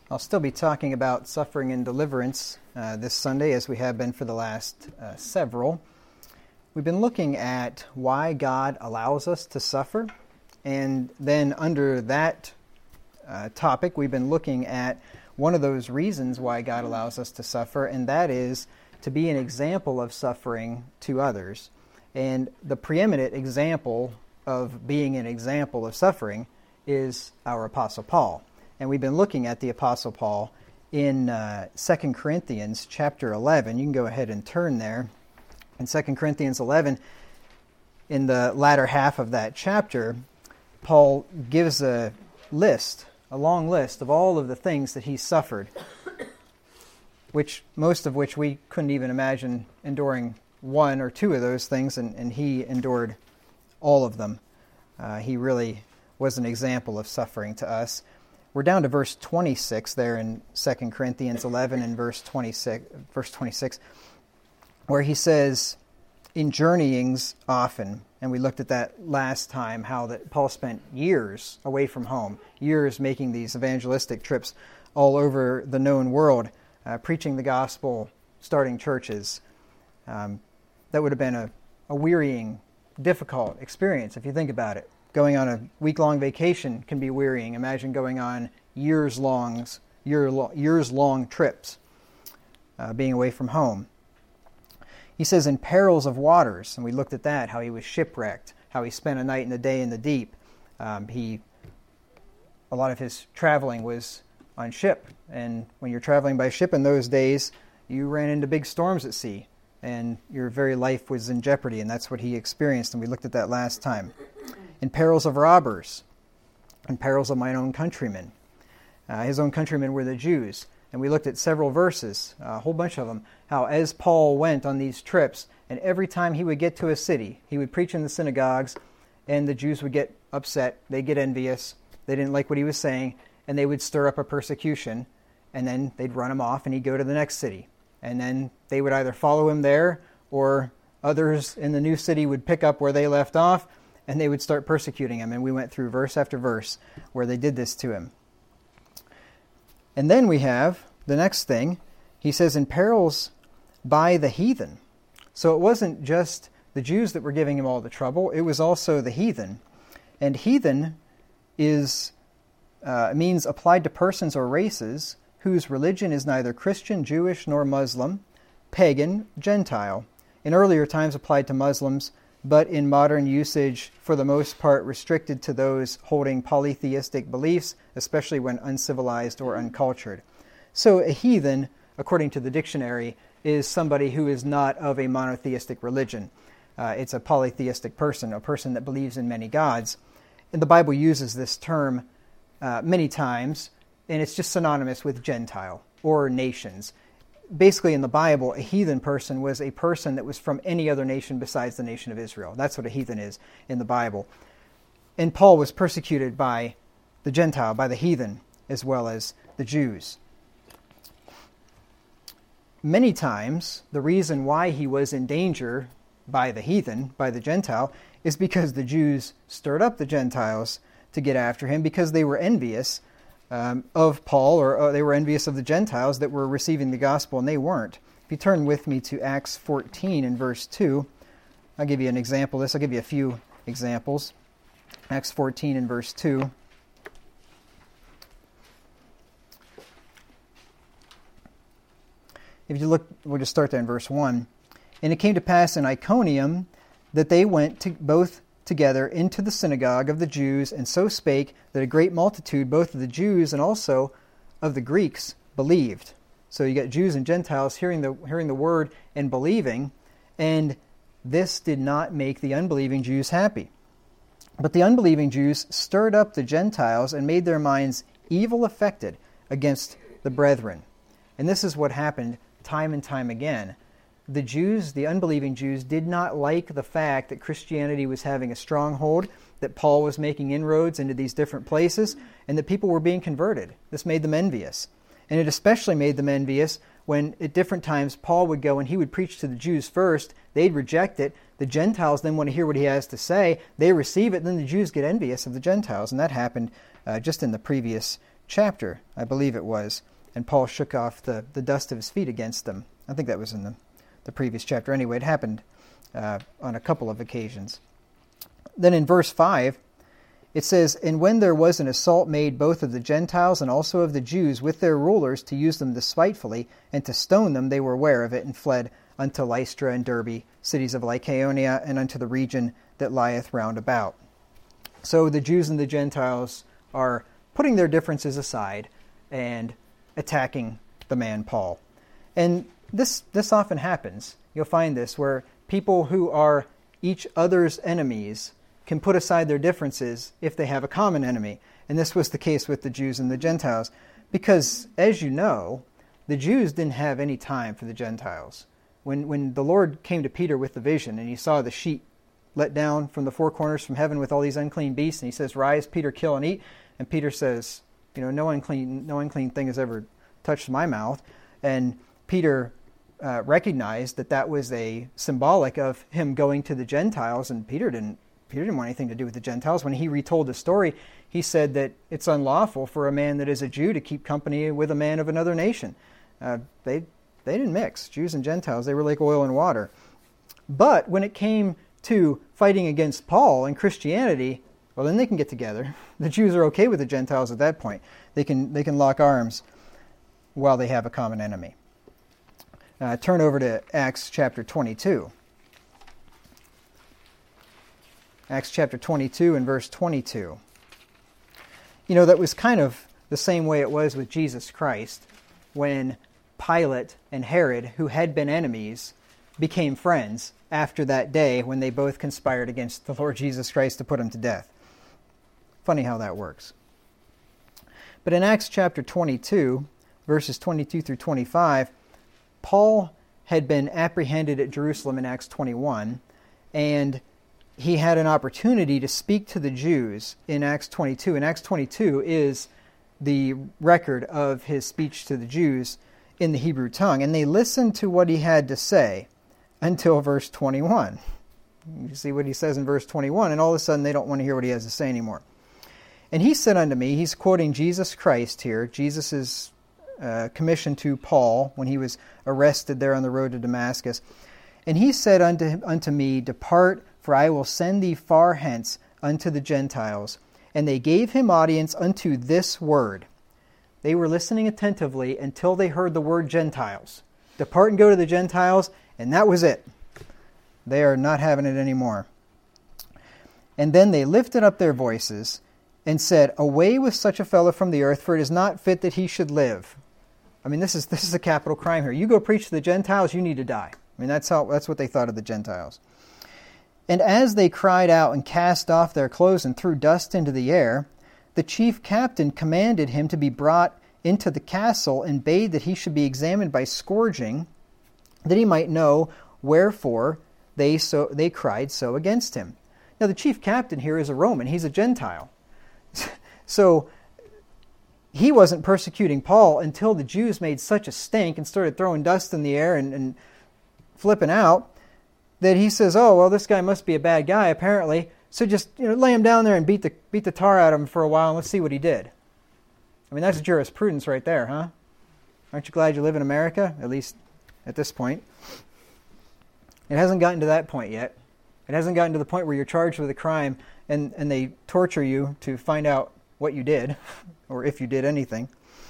I'll still be talking about suffering and deliverance this Sunday, as we have been for the last several. We've been looking at why God allows us to suffer, and then under that topic, we've been looking at one of those reasons why God allows us to suffer, and that is to be an example of suffering to others. And the preeminent example of being an example of suffering is our Apostle Paul. And we've been looking at the Apostle Paul in 2 Corinthians chapter 11. You can go ahead and turn there. In 2 Corinthians 11, in the latter half of that chapter, Paul gives a long list of all of the things that he suffered, most of which we couldn't even imagine enduring one or two of those things, and he endured all of them. He really was an example of suffering to us. We're down to verse 26 there in 2 Corinthians 11 and verse 26, where he says, in journeyings often, and we looked at that last time, how that Paul spent years away from home, years making these evangelistic trips all over the known world, preaching the gospel, starting churches. That would have been a wearying, difficult experience if you think about it. Going on a week-long vacation can be wearying. Imagine going on years-long trips, being away from home. He says, in perils of waters, and we looked at that, how he was shipwrecked, how he spent a night and a day in the deep. A lot of his traveling was on ship, and when you're traveling by ship in those days, you ran into big storms at sea, and your very life was in jeopardy, and that's what he experienced, and we looked at that last time. In perils of robbers, in perils of mine own countrymen. His own countrymen were the Jews. And we looked at several verses, a whole bunch of them, how as Paul went on these trips, and every time he would get to a city, he would preach in the synagogues, and the Jews would get upset, they'd get envious, they didn't like what he was saying, and they would stir up a persecution, and then they'd run him off, and he'd go to the next city. And then they would either follow him there, or others in the new city would pick up where they left off, and they would start persecuting him. And we went through verse after verse where they did this to him. And then we have the next thing. He says, in perils by the heathen. So it wasn't just the Jews that were giving him all the trouble. It was also the heathen. And heathen means applied to persons or races whose religion is neither Christian, Jewish, nor Muslim, pagan, Gentile. In earlier times applied to Muslims, but in modern usage, for the most part, restricted to those holding polytheistic beliefs, especially when uncivilized or uncultured. So a heathen, according to the dictionary, is somebody who is not of a monotheistic religion. It's a polytheistic person, a person that believes in many gods. And the Bible uses this term many times, and it's just synonymous with Gentile or nations. Basically, in the Bible, a heathen person was a person that was from any other nation besides the nation of Israel. That's what a heathen is in the Bible. And Paul was persecuted by the Gentile, by the heathen, as well as the Jews. Many times, the reason why he was in danger by the heathen, by the Gentile, is because the Jews stirred up the Gentiles to get after him because they were envious of Paul, or they were envious of the Gentiles that were receiving the gospel, and they weren't. If you turn with me to Acts 14 in verse 2, I'll give you an example of this. I'll give you a few examples. Acts 14 in verse 2. If you look, we'll just start there in verse 1. And it came to pass in Iconium that they went both together into the synagogue of the Jews, and so spake that a great multitude, both of the Jews and also of the Greeks, believed. So you got Jews and Gentiles hearing the word and believing, and this did not make the unbelieving Jews happy. But the unbelieving Jews stirred up the Gentiles and made their minds evil affected against the brethren. And this is what happened time and time again. The Jews, the unbelieving Jews, did not like the fact that Christianity was having a stronghold, that Paul was making inroads into these different places, and that people were being converted. This made them envious. And it especially made them envious when at different times Paul would go and he would preach to the Jews first, they'd reject it, the Gentiles then want to hear what he has to say, they receive it, then the Jews get envious of the Gentiles, and that happened just in the previous chapter, I believe it was, and Paul shook off the dust of his feet against them. I think that was in the previous chapter. Anyway, it happened on a couple of occasions. Then in verse 5, it says, "And when there was an assault made both of the Gentiles and also of the Jews with their rulers to use them despitefully and to stone them, they were aware of it and fled unto Lystra and Derbe, cities of Lycaonia, and unto the region that lieth round about." So the Jews and the Gentiles are putting their differences aside and attacking the man Paul. And this often happens. You'll find this where people who are each other's enemies can put aside their differences if they have a common enemy. And this was the case with the Jews and the Gentiles. Because, as you know, the Jews didn't have any time for the Gentiles. When the Lord came to Peter with the vision and he saw the sheet let down from the four corners from heaven with all these unclean beasts, and he says, "Rise, Peter, kill and eat." And Peter says, no unclean thing has ever touched my mouth. And Peter recognized that was a symbolic of him going to the Gentiles, and Peter didn't want anything to do with the Gentiles. When he retold the story, he said that it's unlawful for a man that is a Jew to keep company with a man of another nation. They didn't mix, Jews and Gentiles. They were like oil and water. But when it came to fighting against Paul and Christianity, well, then they can get together. The Jews are okay with the Gentiles at that point. They can lock arms while they have a common enemy. Turn over to Acts chapter 22. Acts chapter 22 and verse 22. That was kind of the same way it was with Jesus Christ when Pilate and Herod, who had been enemies, became friends after that day when they both conspired against the Lord Jesus Christ to put him to death. Funny how that works. But in Acts chapter 22, verses 22 through 25, Paul had been apprehended at Jerusalem in Acts 21, and he had an opportunity to speak to the Jews in Acts 22. And Acts 22 is the record of his speech to the Jews in the Hebrew tongue. And they listened to what he had to say until verse 21. You see what he says in verse 21, and all of a sudden they don't want to hear what he has to say anymore. "And he said unto me," he's quoting Jesus Christ here, Jesus' commission to Paul when he was arrested there on the road to Damascus. "And he said unto me, Depart, for I will send thee far hence unto the Gentiles. And they gave him audience unto this word." They were listening attentively until they heard the word Gentiles. Depart and go to the Gentiles, and that was it. They are not having it anymore. "And then they lifted up their voices and said, Away with such a fellow from the earth, for it is not fit that he should live." I mean, this is a capital crime here. You go preach to the Gentiles, you need to die. I mean, that's what they thought of the Gentiles. "And as they cried out and cast off their clothes and threw dust into the air, the chief captain commanded him to be brought into the castle and bade that he should be examined by scourging, that he might know wherefore they cried so against him." Now, the chief captain here is a Roman. He's a Gentile. So he wasn't persecuting Paul until the Jews made such a stink and started throwing dust in the air and flipping out that he says, "Oh, well, this guy must be a bad guy, apparently. So just lay him down there and beat the tar out of him for a while and let's see what he did." I mean, that's jurisprudence right there, huh? Aren't you glad you live in America, at least at this point? It hasn't gotten to that point yet. It hasn't gotten to the point where you're charged with a crime and they torture you to find out what you did, or if you did anything.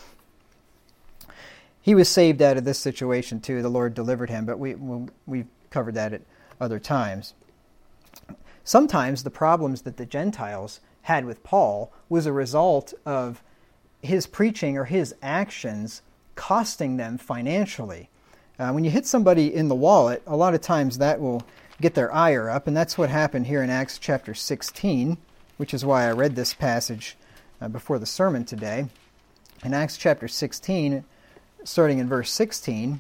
He was saved out of this situation too. The Lord delivered him, but we've covered that at other times. Sometimes the problems that the Gentiles had with Paul was a result of his preaching or his actions costing them financially. When you hit somebody in the wallet, a lot of times that will get their ire up, and that's what happened here in Acts chapter 16, which is why I read this passage before the sermon today. In Acts chapter 16, starting in verse 16,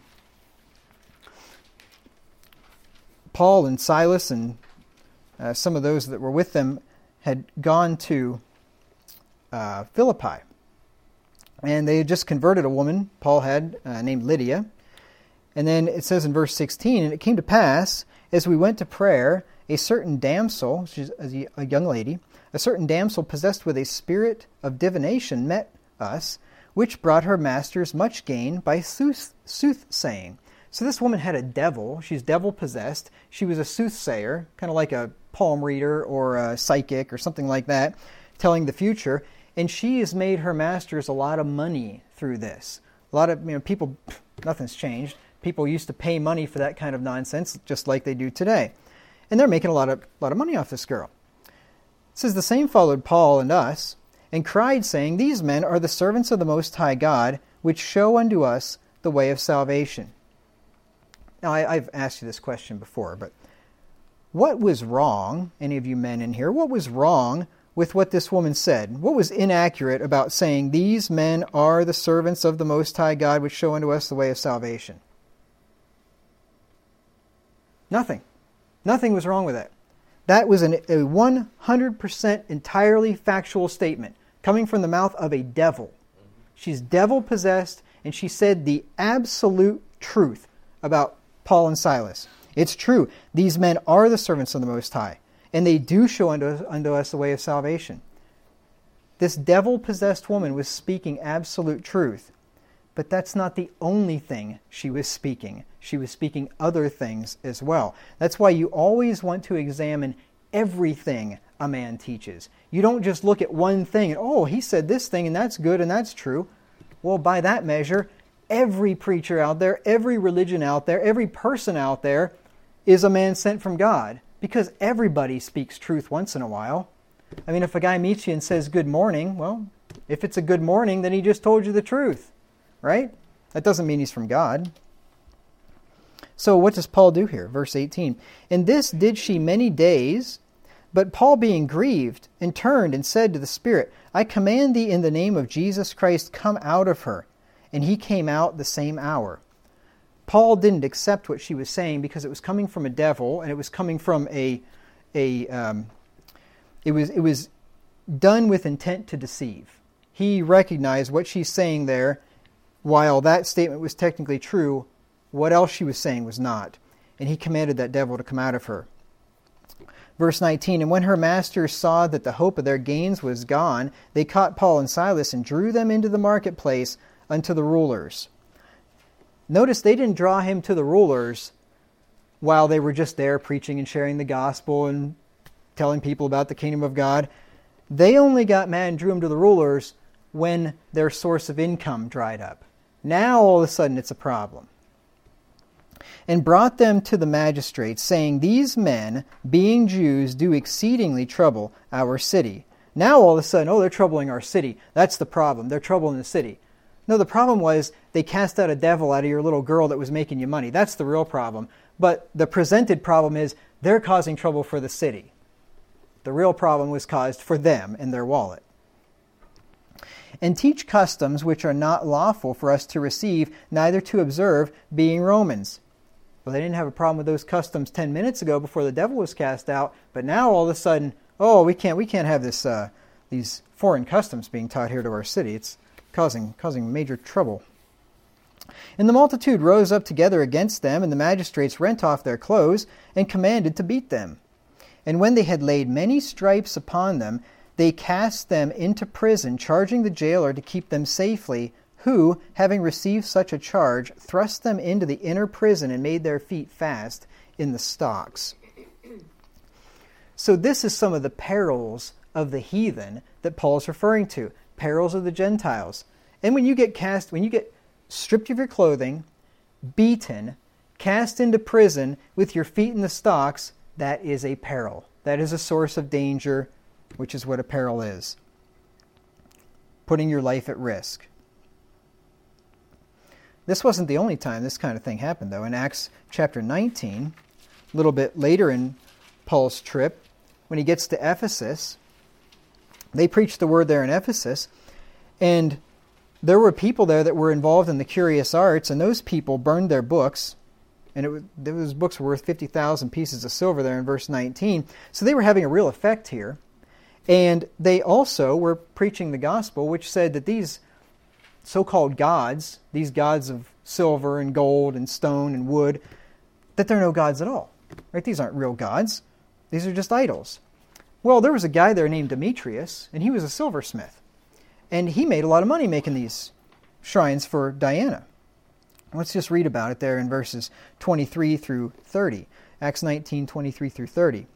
Paul and Silas and some of those that were with them had gone to Philippi. And they had just converted a woman, Paul had, named Lydia. And then it says in verse 16, "And it came to pass, as we went to prayer, a certain damsel," she's a young lady, "a certain damsel possessed with a spirit of divination met us, which brought her masters much gain by soothsaying. So this woman had a devil. She's devil-possessed. She was a soothsayer, kind of like a palm reader or a psychic or something like that, telling the future. And she has made her masters a lot of money through this. A lot of people, nothing's changed. People used to pay money for that kind of nonsense, just like they do today. And they're making a lot of money off this girl. It says, the same followed Paul and us, and cried, saying, these men are the servants of the Most High God, which show unto us the way of salvation. Now, I've asked you this question before, but what was wrong, any of you men in here, what was wrong with what this woman said? What was inaccurate about saying, these men are the servants of the Most High God, which show unto us the way of salvation? Nothing. Nothing was wrong with that. That was a 100% entirely factual statement coming from the mouth of a devil. She's devil-possessed, and she said the absolute truth about Paul and Silas. It's true. These men are the servants of the Most High, and they do show unto us the way of salvation. This devil-possessed woman was speaking absolute truth, but that's not the only thing she was speaking. She was speaking other things as well. That's why you always want to examine everything a man teaches. You don't just look at one thing and, oh, he said this thing and that's good and that's true. Well, by that measure, every preacher out there, every religion out there, every person out there is a man sent from God, because everybody speaks truth once in a while. I mean, if a guy meets you and says good morning, well, if it's a good morning, then he just told you the truth, right? That doesn't mean he's from God. So what does Paul do here? Verse 18. And this did she many days, but Paul being grieved, and turned and said to the Spirit, I command thee in the name of Jesus Christ, come out of her. And he came out the same hour. Paul didn't accept what she was saying because it was coming from a devil, and it was coming from it was done with intent to deceive. He recognized what she's saying there, while that statement was technically true, what else she was saying was not. And he commanded that devil to come out of her. Verse 19, and when her masters saw that the hope of their gains was gone, they caught Paul and Silas and drew them into the marketplace unto the rulers. Notice they didn't draw him to the rulers while they were just there preaching and sharing the gospel and telling people about the kingdom of God. They only got mad and drew him to the rulers when their source of income dried up. Now all of a sudden it's a problem. And brought them to the magistrates, saying, these men, being Jews, do exceedingly trouble our city. Now all of a sudden, they're troubling our city. That's the problem. They're troubling the city. No, the problem was they cast out a devil out of your little girl that was making you money. That's the real problem. But the presented problem is they're causing trouble for the city. The real problem was caused for them and their wallet. And teach customs which are not lawful for us to receive, neither to observe, being Romans. Well, they didn't have a problem with those customs 10 minutes ago before the devil was cast out, but now all of a sudden, we can't have this these foreign customs being taught here to our city. It's causing major trouble. And the multitude rose up together against them, and the magistrates rent off their clothes and commanded to beat them. And when they had laid many stripes upon them, they cast them into prison, charging the jailer to keep them safely, who, having received such a charge, thrust them into the inner prison and made their feet fast in the stocks. So this is some of the perils of the heathen that Paul's referring to. Perils of the Gentiles. And when you get stripped of your clothing, beaten, cast into prison with your feet in the stocks, that is a peril. That is a source of danger, which is what a peril is. Putting your life at risk. This wasn't the only time this kind of thing happened, though. In Acts chapter 19, a little bit later in Paul's trip, when he gets to Ephesus, they preached the word there in Ephesus, and there were people there that were involved in the curious arts, and those people burned their books, and those books were worth 50,000 pieces of silver there in verse 19. So they were having a real effect here. And they also were preaching the gospel, which said that these so-called gods, these gods of silver and gold and stone and wood, that they're no gods at all. Right? These aren't real gods. These are just idols. Well, there was a guy there named Demetrius, and he was a silversmith. And he made a lot of money making these shrines for Diana. Let's just read about it there in verses 23 through 30. Acts 19, 23 through 30.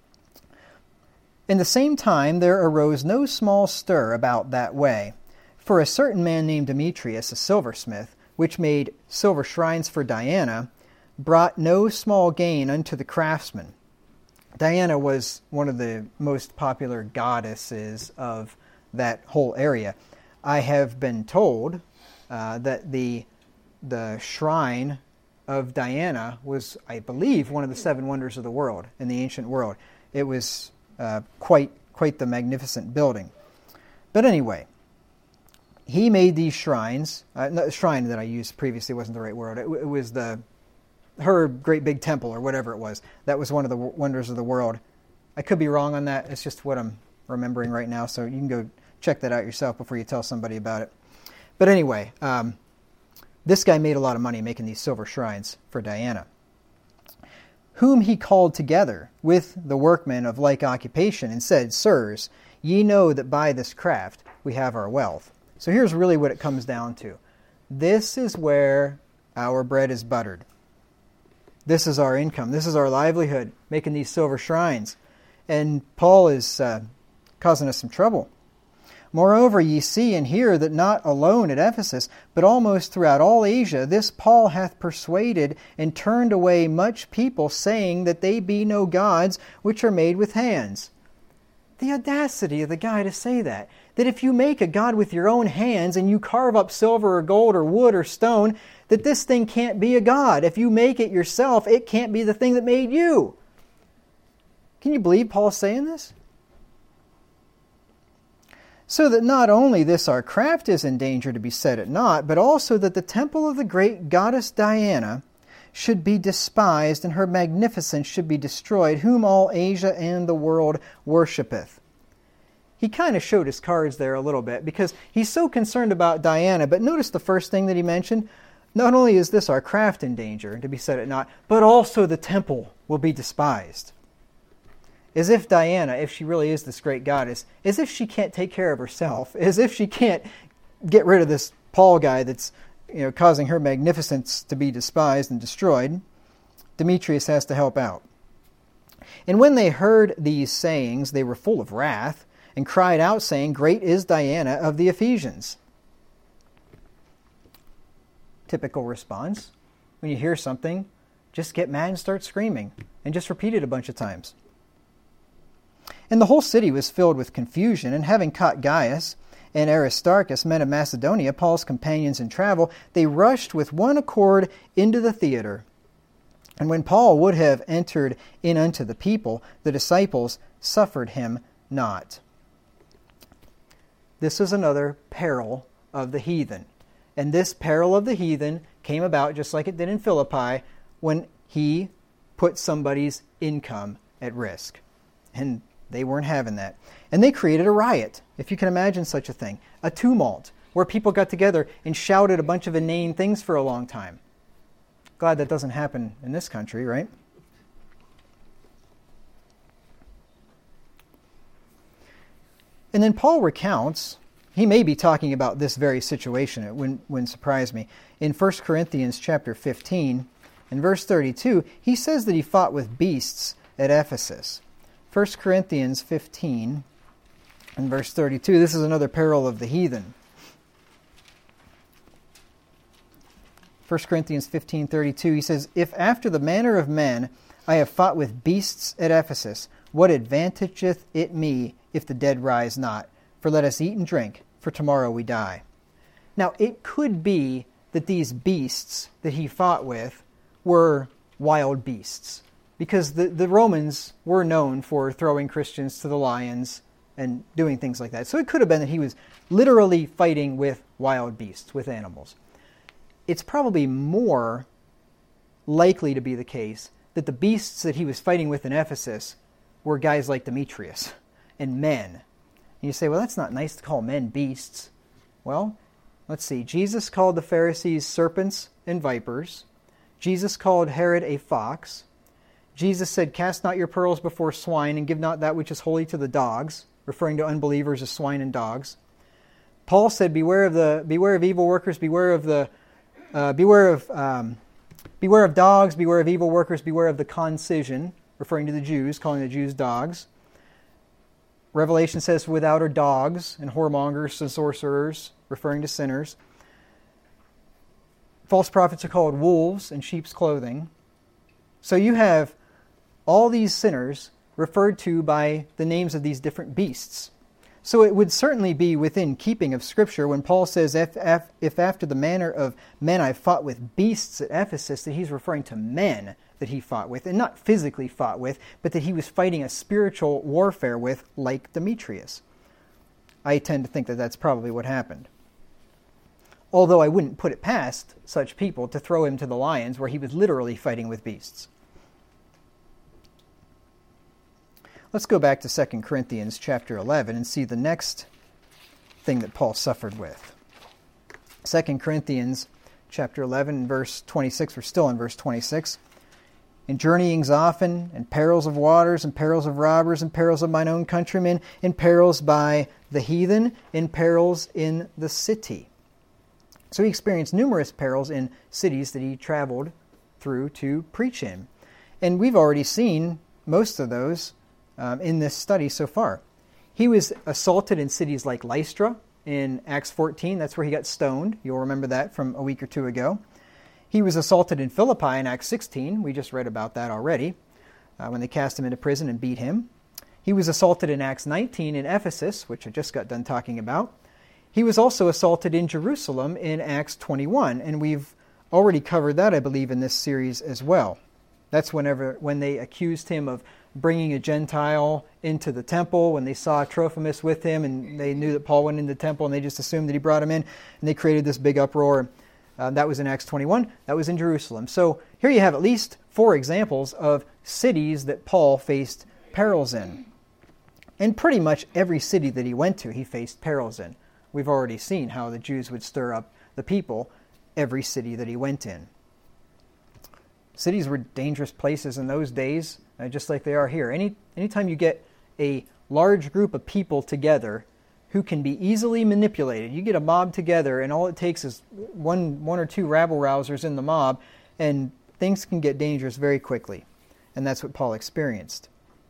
In the same time there arose no small stir about that way, for a certain man named Demetrius, a silversmith, which made silver shrines for Diana, brought no small gain unto the craftsmen. Diana was one of the most popular goddesses of that whole area. I have been told that the shrine of Diana was, I believe, one of the 7 wonders of the world in the ancient world. It was quite the magnificent building. But anyway, he made these shrines. The shrine that I used previously wasn't the right word. It was her great big temple or whatever it was. That was one of the wonders of the world. I could be wrong on that. It's just what I'm remembering right now, so you can go check that out yourself before you tell somebody about it. But anyway, this guy made a lot of money making these silver shrines for Diana, whom he called together with the workmen of like occupation and said, Sirs, ye know that by this craft we have our wealth. So here's really what it comes down to. This is where our bread is buttered. This is our income. This is our livelihood, making these silver shrines. And Paul is causing us some trouble. Moreover, ye see and hear that not alone at Ephesus, but almost throughout all Asia, this Paul hath persuaded and turned away much people, saying that they be no gods which are made with hands. The audacity of the guy to say that if you make a god with your own hands and you carve up silver or gold or wood or stone, that this thing can't be a god. If you make it yourself, it can't be the thing that made you. Can you believe Paul's saying this? So that not only this our craft is in danger to be set at naught, but also that the temple of the great goddess Diana should be despised and her magnificence should be destroyed, whom all Asia and the world worshipeth. He kind of showed his cards there a little bit because he's so concerned about Diana, but notice the first thing that he mentioned. Not only is this our craft in danger to be set at naught, but also the temple will be despised. As if Diana, if she really is this great goddess, as if she can't take care of herself, as if she can't get rid of this Paul guy that's causing her magnificence to be despised and destroyed, Demetrius has to help out. And when they heard these sayings, they were full of wrath, and cried out, saying, Great is Diana of the Ephesians. Typical response. When you hear something, just get mad and start screaming, and just repeat it a bunch of times. And the whole city was filled with confusion, and having caught Gaius and Aristarchus, men of Macedonia, Paul's companions in travel, they rushed with one accord into the theater. And when Paul would have entered in unto the people, the disciples suffered him not. This was another peril of the heathen. And this peril of the heathen came about just like it did in Philippi when he put somebody's income at risk. And they weren't having that. And they created a riot, if you can imagine such a thing. A tumult, where people got together and shouted a bunch of inane things for a long time. Glad that doesn't happen in this country, right? And then Paul recounts, he may be talking about this very situation. It wouldn't surprise me. In 1 Corinthians chapter 15, in verse 32, he says that he fought with beasts at Ephesus. 1 Corinthians 15, in verse 32, this is another peril of the heathen. 1 Corinthians 15:32, he says, If after the manner of men I have fought with beasts at Ephesus, what advantageth it me if the dead rise not? For let us eat and drink, for tomorrow we die. Now, it could be that these beasts that he fought with were wild beasts, because the Romans were known for throwing Christians to the lions and doing things like that. So it could have been that he was literally fighting with wild beasts, with animals. It's probably more likely to be the case that the beasts that he was fighting with in Ephesus were guys like Demetrius and men. And you say, well, that's not nice to call men beasts. Well, let's see. Jesus called the Pharisees serpents and vipers. Jesus called Herod a fox. Jesus said, Cast not your pearls before swine, and give not that which is holy to the dogs, referring to unbelievers as swine and dogs. Paul said, beware of evil workers, beware of dogs, beware of evil workers, beware of the concision, referring to the Jews, calling the Jews dogs. Revelation says, without are dogs and whoremongers and sorcerers, referring to sinners. False prophets are called wolves in sheep's clothing. So you have all these sinners referred to by the names of these different beasts. So it would certainly be within keeping of Scripture when Paul says, if after the manner of men I fought with beasts at Ephesus, that he's referring to men that he fought with, and not physically fought with, but that he was fighting a spiritual warfare with, like Demetrius. I tend to think that that's probably what happened. Although I wouldn't put it past such people to throw him to the lions where he was literally fighting with beasts. Let's go back to 2 Corinthians chapter 11 and see the next thing that Paul suffered with. 2 Corinthians chapter 11 verse 26, we're still in verse 26. In journeyings often, and perils of waters, and perils of robbers, and perils of mine own countrymen, and perils by the heathen, and perils in the city. So he experienced numerous perils in cities that he traveled through to preach in. And we've already seen most of those in this study so far. He was assaulted in cities like Lystra in Acts 14. That's where he got stoned. You'll remember that from a week or two ago. He was assaulted in Philippi in Acts 16. We just read about that already, when they cast him into prison and beat him. He was assaulted in Acts 19 in Ephesus, which I just got done talking about. He was also assaulted in Jerusalem in Acts 21, and we've already covered that, I believe, in this series as well. That's when they accused him of bringing a Gentile into the temple, when they saw Trophimus with him, and they knew that Paul went into the temple, and they just assumed that he brought him in, and they created this big uproar. That was in Acts 21. That was in Jerusalem. So here you have at least 4 examples of cities that Paul faced perils in. And pretty much every city that he went to, he faced perils in. We've already seen how the Jews would stir up the people every city that he went in. Cities were dangerous places in those days, just like they are here. Anytime you get a large group of people together who can be easily manipulated, you get a mob together and all it takes is one or two rabble-rousers in the mob, and things can get dangerous very quickly. And that's what Paul experienced.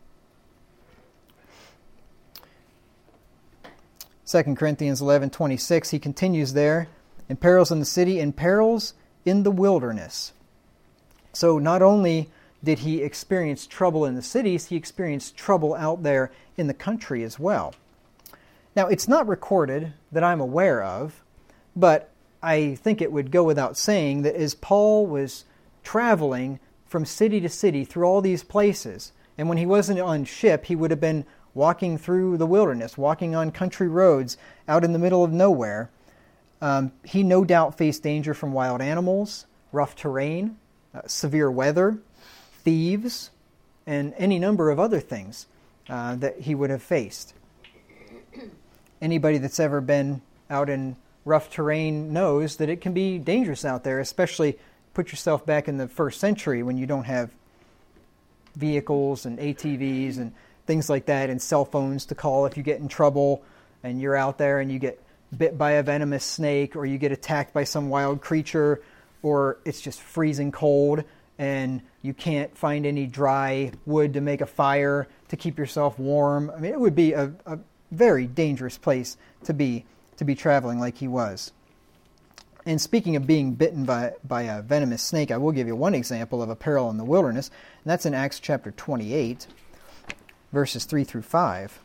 2 Corinthians 11:26, he continues there, in perils in the city, in perils in the wilderness. So not only did he experience trouble in the cities, he experienced trouble out there in the country as well. Now, it's not recorded that I'm aware of, but I think it would go without saying that as Paul was traveling from city to city through all these places, and when he wasn't on ship, he would have been walking through the wilderness, walking on country roads out in the middle of nowhere. He no doubt faced danger from wild animals, rough terrain, severe weather, thieves, and any number of other things that he would have faced. Anybody that's ever been out in rough terrain knows that it can be dangerous out there, especially put yourself back in the first century when you don't have vehicles and ATVs and things like that and cell phones to call if you get in trouble and you're out there and you get bit by a venomous snake or you get attacked by some wild creature or it's just freezing cold and you can't find any dry wood to make a fire to keep yourself warm. I mean, it would be a very dangerous place to be traveling like he was. And speaking of being bitten by a venomous snake, I will give you one example of a peril in the wilderness, and that's in Acts chapter 28, verses 3 through 5.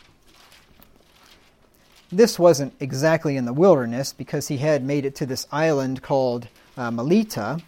This wasn't exactly in the wilderness because he had made it to this island called Melita,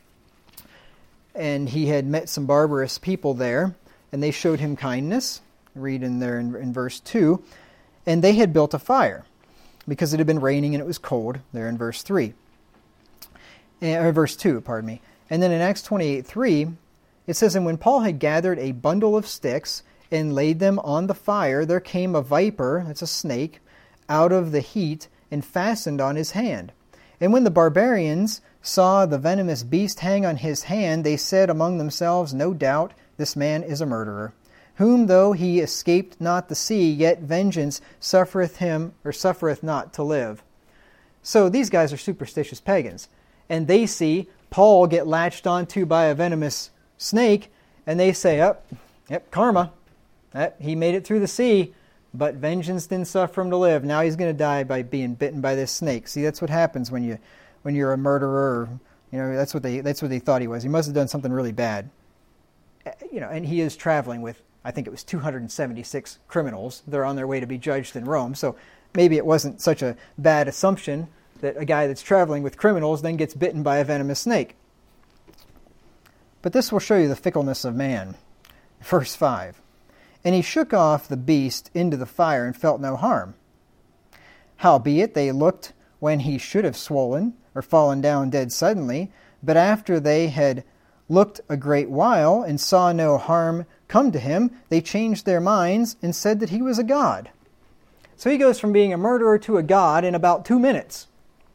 and he had met some barbarous people there, and they showed him kindness. Read in there in verse 2. And they had built a fire because it had been raining and it was cold, there in verse 3. Or verse 2, pardon me. And then in Acts 28:3, it says, And when Paul had gathered a bundle of sticks and laid them on the fire, there came a viper, that's a snake, out of the heat and fastened on his hand. And when the barbarians saw the venomous beast hang on his hand, they said among themselves, No doubt this man is a murderer. whom though he escaped not the sea, yet vengeance suffereth him, or suffereth not to live. So these guys are superstitious pagans, and they see Paul get latched onto by a venomous snake, and they say, yep, karma. He made it through the sea, but vengeance didn't suffer him to live. Now he's going to die by being bitten by this snake. See, that's what happens when you're a murderer. That's what they thought he was. He must have done something really bad. And he is traveling with, I think it was 276 criminals. They're on their way to be judged in Rome. So maybe it wasn't such a bad assumption that a guy that's traveling with criminals then gets bitten by a venomous snake. But this will show you the fickleness of man. Verse 5. And he shook off the beast into the fire and felt no harm. Howbeit they looked when he should have swollen or fallen down dead suddenly, but after they had looked a great while and saw no harm come to him, they changed their minds and said that he was a god. So he goes from being a murderer to a god in about 2 minutes.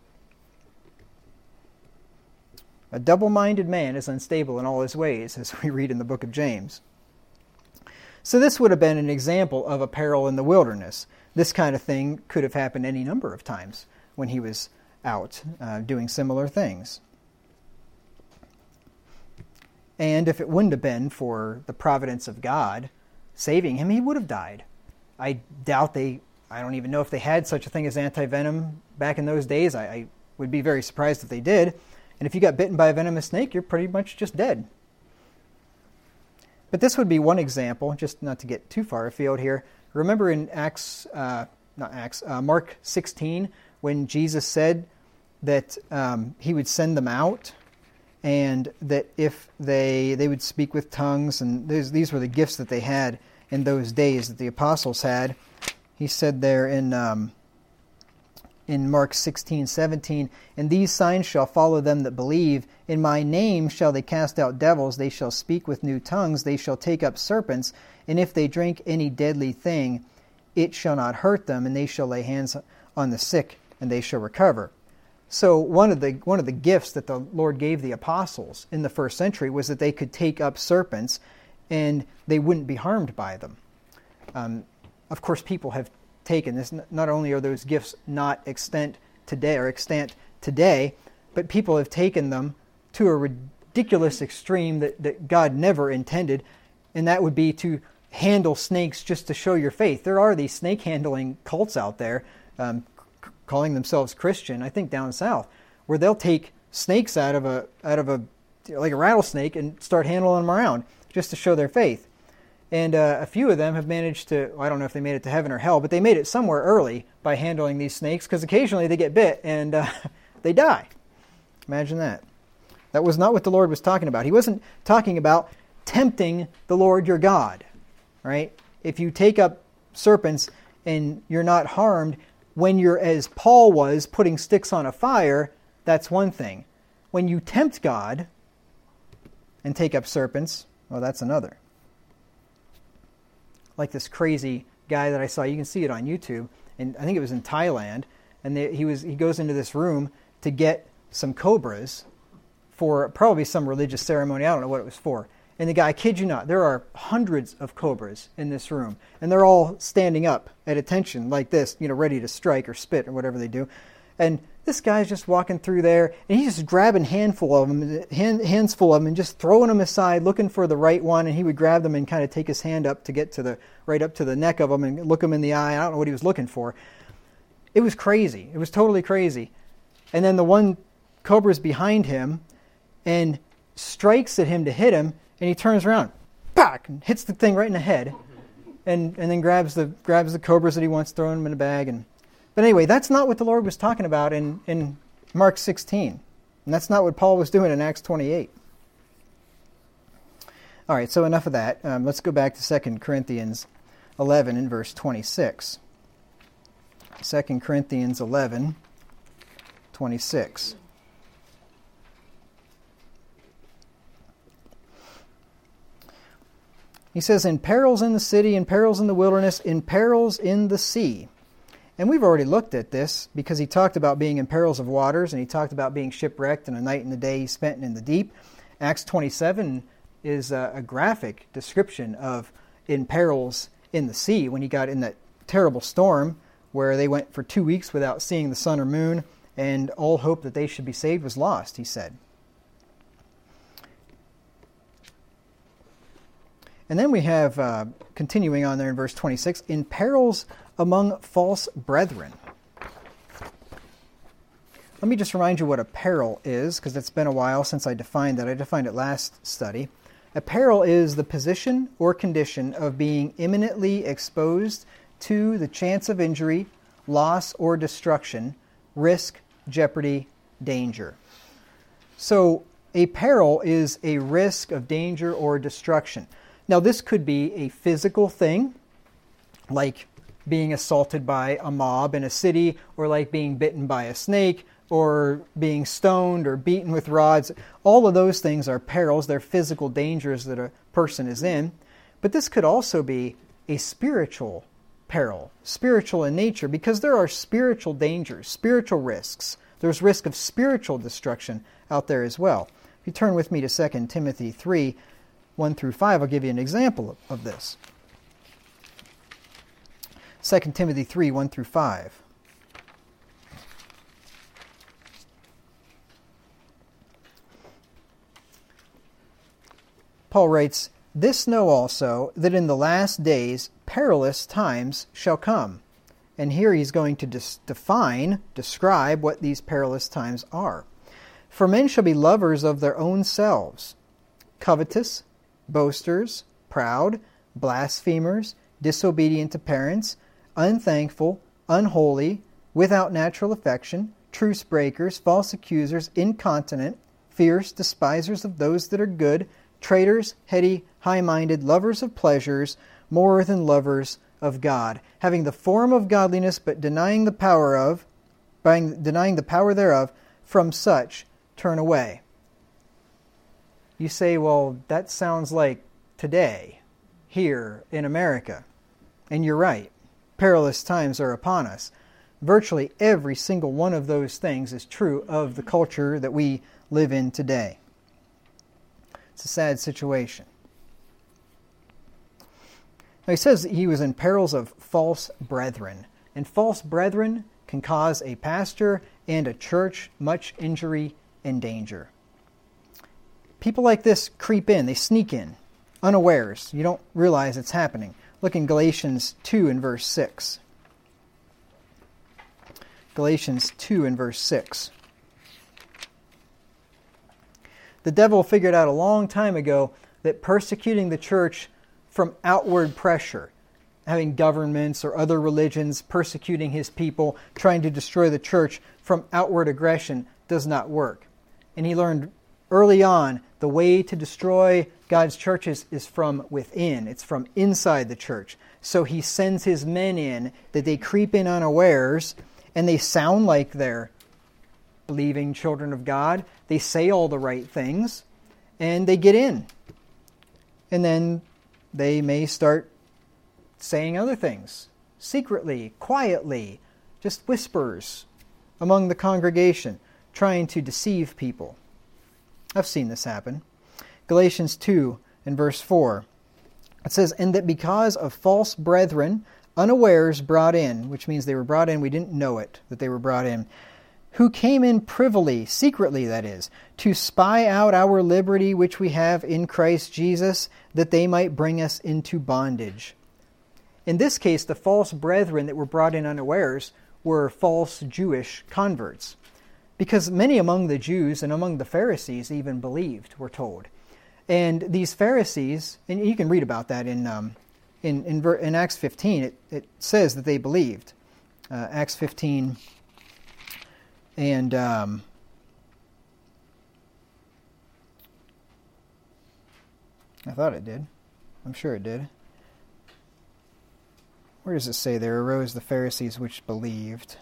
A double-minded man is unstable in all his ways, as we read in the book of James. So this would have been an example of a peril in the wilderness. This kind of thing could have happened any number of times when he was out doing similar things. And if it wouldn't have been for the providence of God saving him, he would have died. I don't even know if they had such a thing as anti-venom back in those days. I would be very surprised if they did. And if you got bitten by a venomous snake, you're pretty much just dead. But this would be one example, just not to get too far afield here. Remember in Mark 16, when Jesus said that he would send them out, and that if they would speak with tongues, and these were the gifts that they had in those days that the apostles had. He said there in Mark 16:17, and these signs shall follow them that believe. In my name shall they cast out devils, they shall speak with new tongues, they shall take up serpents, and if they drink any deadly thing, it shall not hurt them, and they shall lay hands on the sick, and they shall recover. So one of the gifts that the Lord gave the apostles in the first century was that they could take up serpents, and they wouldn't be harmed by them. Of course, people have taken this. Not only are those gifts not extant today, but people have taken them to a ridiculous extreme that God never intended, and that would be to handle snakes just to show your faith. There are these snake handling cults out there, calling themselves Christian, I think down south, where they'll take snakes out of a like a rattlesnake and start handling them around just to show their faith. And a few of them have managed to, I don't know if they made it to heaven or hell, but they made it somewhere early by handling these snakes, because occasionally they get bit and they die. Imagine that. That was not what the Lord was talking about. He wasn't talking about tempting the Lord your God, right? If you take up serpents and you're not harmed, when you're, as Paul was, putting sticks on a fire, that's one thing. When you tempt God and take up serpents, well, that's another. Like this crazy guy that I saw, you can see it on YouTube, and I think it was in Thailand, and he goes into this room to get some cobras for probably some religious ceremony. I don't know what it was for. And the guy, I kid you not, there are hundreds of cobras in this room, and they're all standing up at attention like this, ready to strike or spit or whatever they do. And this guy's just walking through there, and he's just grabbing hands full of them, and just throwing them aside, looking for the right one. And he would grab them and kind of take his hand up to get to right up to the neck of them and look them in the eye. I don't know what he was looking for. It was crazy. It was totally crazy. And then the one cobra's behind him and strikes at him to hit him, and he turns around, back, and hits the thing right in the head, and then grabs the cobras that he wants, throwing them in a bag. But anyway, that's not what the Lord was talking about in Mark 16. And that's not what Paul was doing in Acts 28. All right, so enough of that. Let's go back to 2 Corinthians 11 and verse 26. 2 Corinthians 11, 26. He says, in perils in the city, in perils in the wilderness, in perils in the sea. And we've already looked at this because he talked about being in perils of waters, and he talked about being shipwrecked and a night and a day spent in the deep. Acts 27 is a graphic description of in perils in the sea when he got in that terrible storm where they went for 2 weeks without seeing the sun or moon, and all hope that they should be saved was lost, he said. And then we have, continuing on there in verse 26, in perils among false brethren. Let me just remind you what a peril is, because it's been a while since I defined that. I defined it last study. A peril is the position or condition of being imminently exposed to the chance of injury, loss, or destruction, risk, jeopardy, danger. So a peril is a risk of danger or destruction. Now this could be a physical thing, like being assaulted by a mob in a city, or like being bitten by a snake, or being stoned or beaten with rods. All of those things are perils. They're physical dangers that a person is in. But this could also be a spiritual peril, spiritual in nature, because there are spiritual dangers, spiritual risks. There's risk of spiritual destruction out there as well. If you turn with me to 2 Timothy 3, 1 through 5, I'll give you an example of this. 2 Timothy 3, 1 through 5. Paul writes, "This know also, that in the last days perilous times shall come." And here he's going to describe what these perilous times are. "For men shall be lovers of their own selves, covetous, boasters, proud, blasphemers, disobedient to parents, unthankful, unholy, without natural affection, truce breakers, false accusers, incontinent, fierce, despisers of those that are good, traitors, heady, high-minded, lovers of pleasures, more than lovers of God, having the form of godliness, but denying the power thereof, from such turn away." You say, well, that sounds like today, here in America. And you're right. Perilous times are upon us. Virtually every single one of those things is true of the culture that we live in today. It's a sad situation. Now he says that he was in perils of false brethren. And false brethren can cause a pastor and a church much injury and danger. People like this creep in, they sneak in, unawares. You don't realize it's happening. Look in Galatians 2 and verse 6. Galatians 2 and verse 6. The devil figured out a long time ago that persecuting the church from outward pressure, having governments or other religions persecuting his people, trying to destroy the church from outward aggression, does not work. And he learned early on the way to destroy God's churches is from within. It's from inside the church. So he sends his men in, that they creep in unawares, and they sound like they're believing children of God. They say all the right things, and they get in. And then they may start saying other things, secretly, quietly, just whispers among the congregation, trying to deceive people. I've seen this happen. Galatians 2 and verse 4. It says, "And that because of false brethren, unawares brought in," which means they were brought in, we didn't know it, that they were brought in, "who came in privily," secretly that is, "to spy out our liberty which we have in Christ Jesus, that they might bring us into bondage." In this case, the false brethren that were brought in unawares were false Jewish converts. Because many among the Jews and among the Pharisees even believed, we're told. And these Pharisees, and you can read about that in Acts 15, it says that they believed. Acts 15, and I thought it did. I'm sure it did. Where does it say there arose the Pharisees which believed?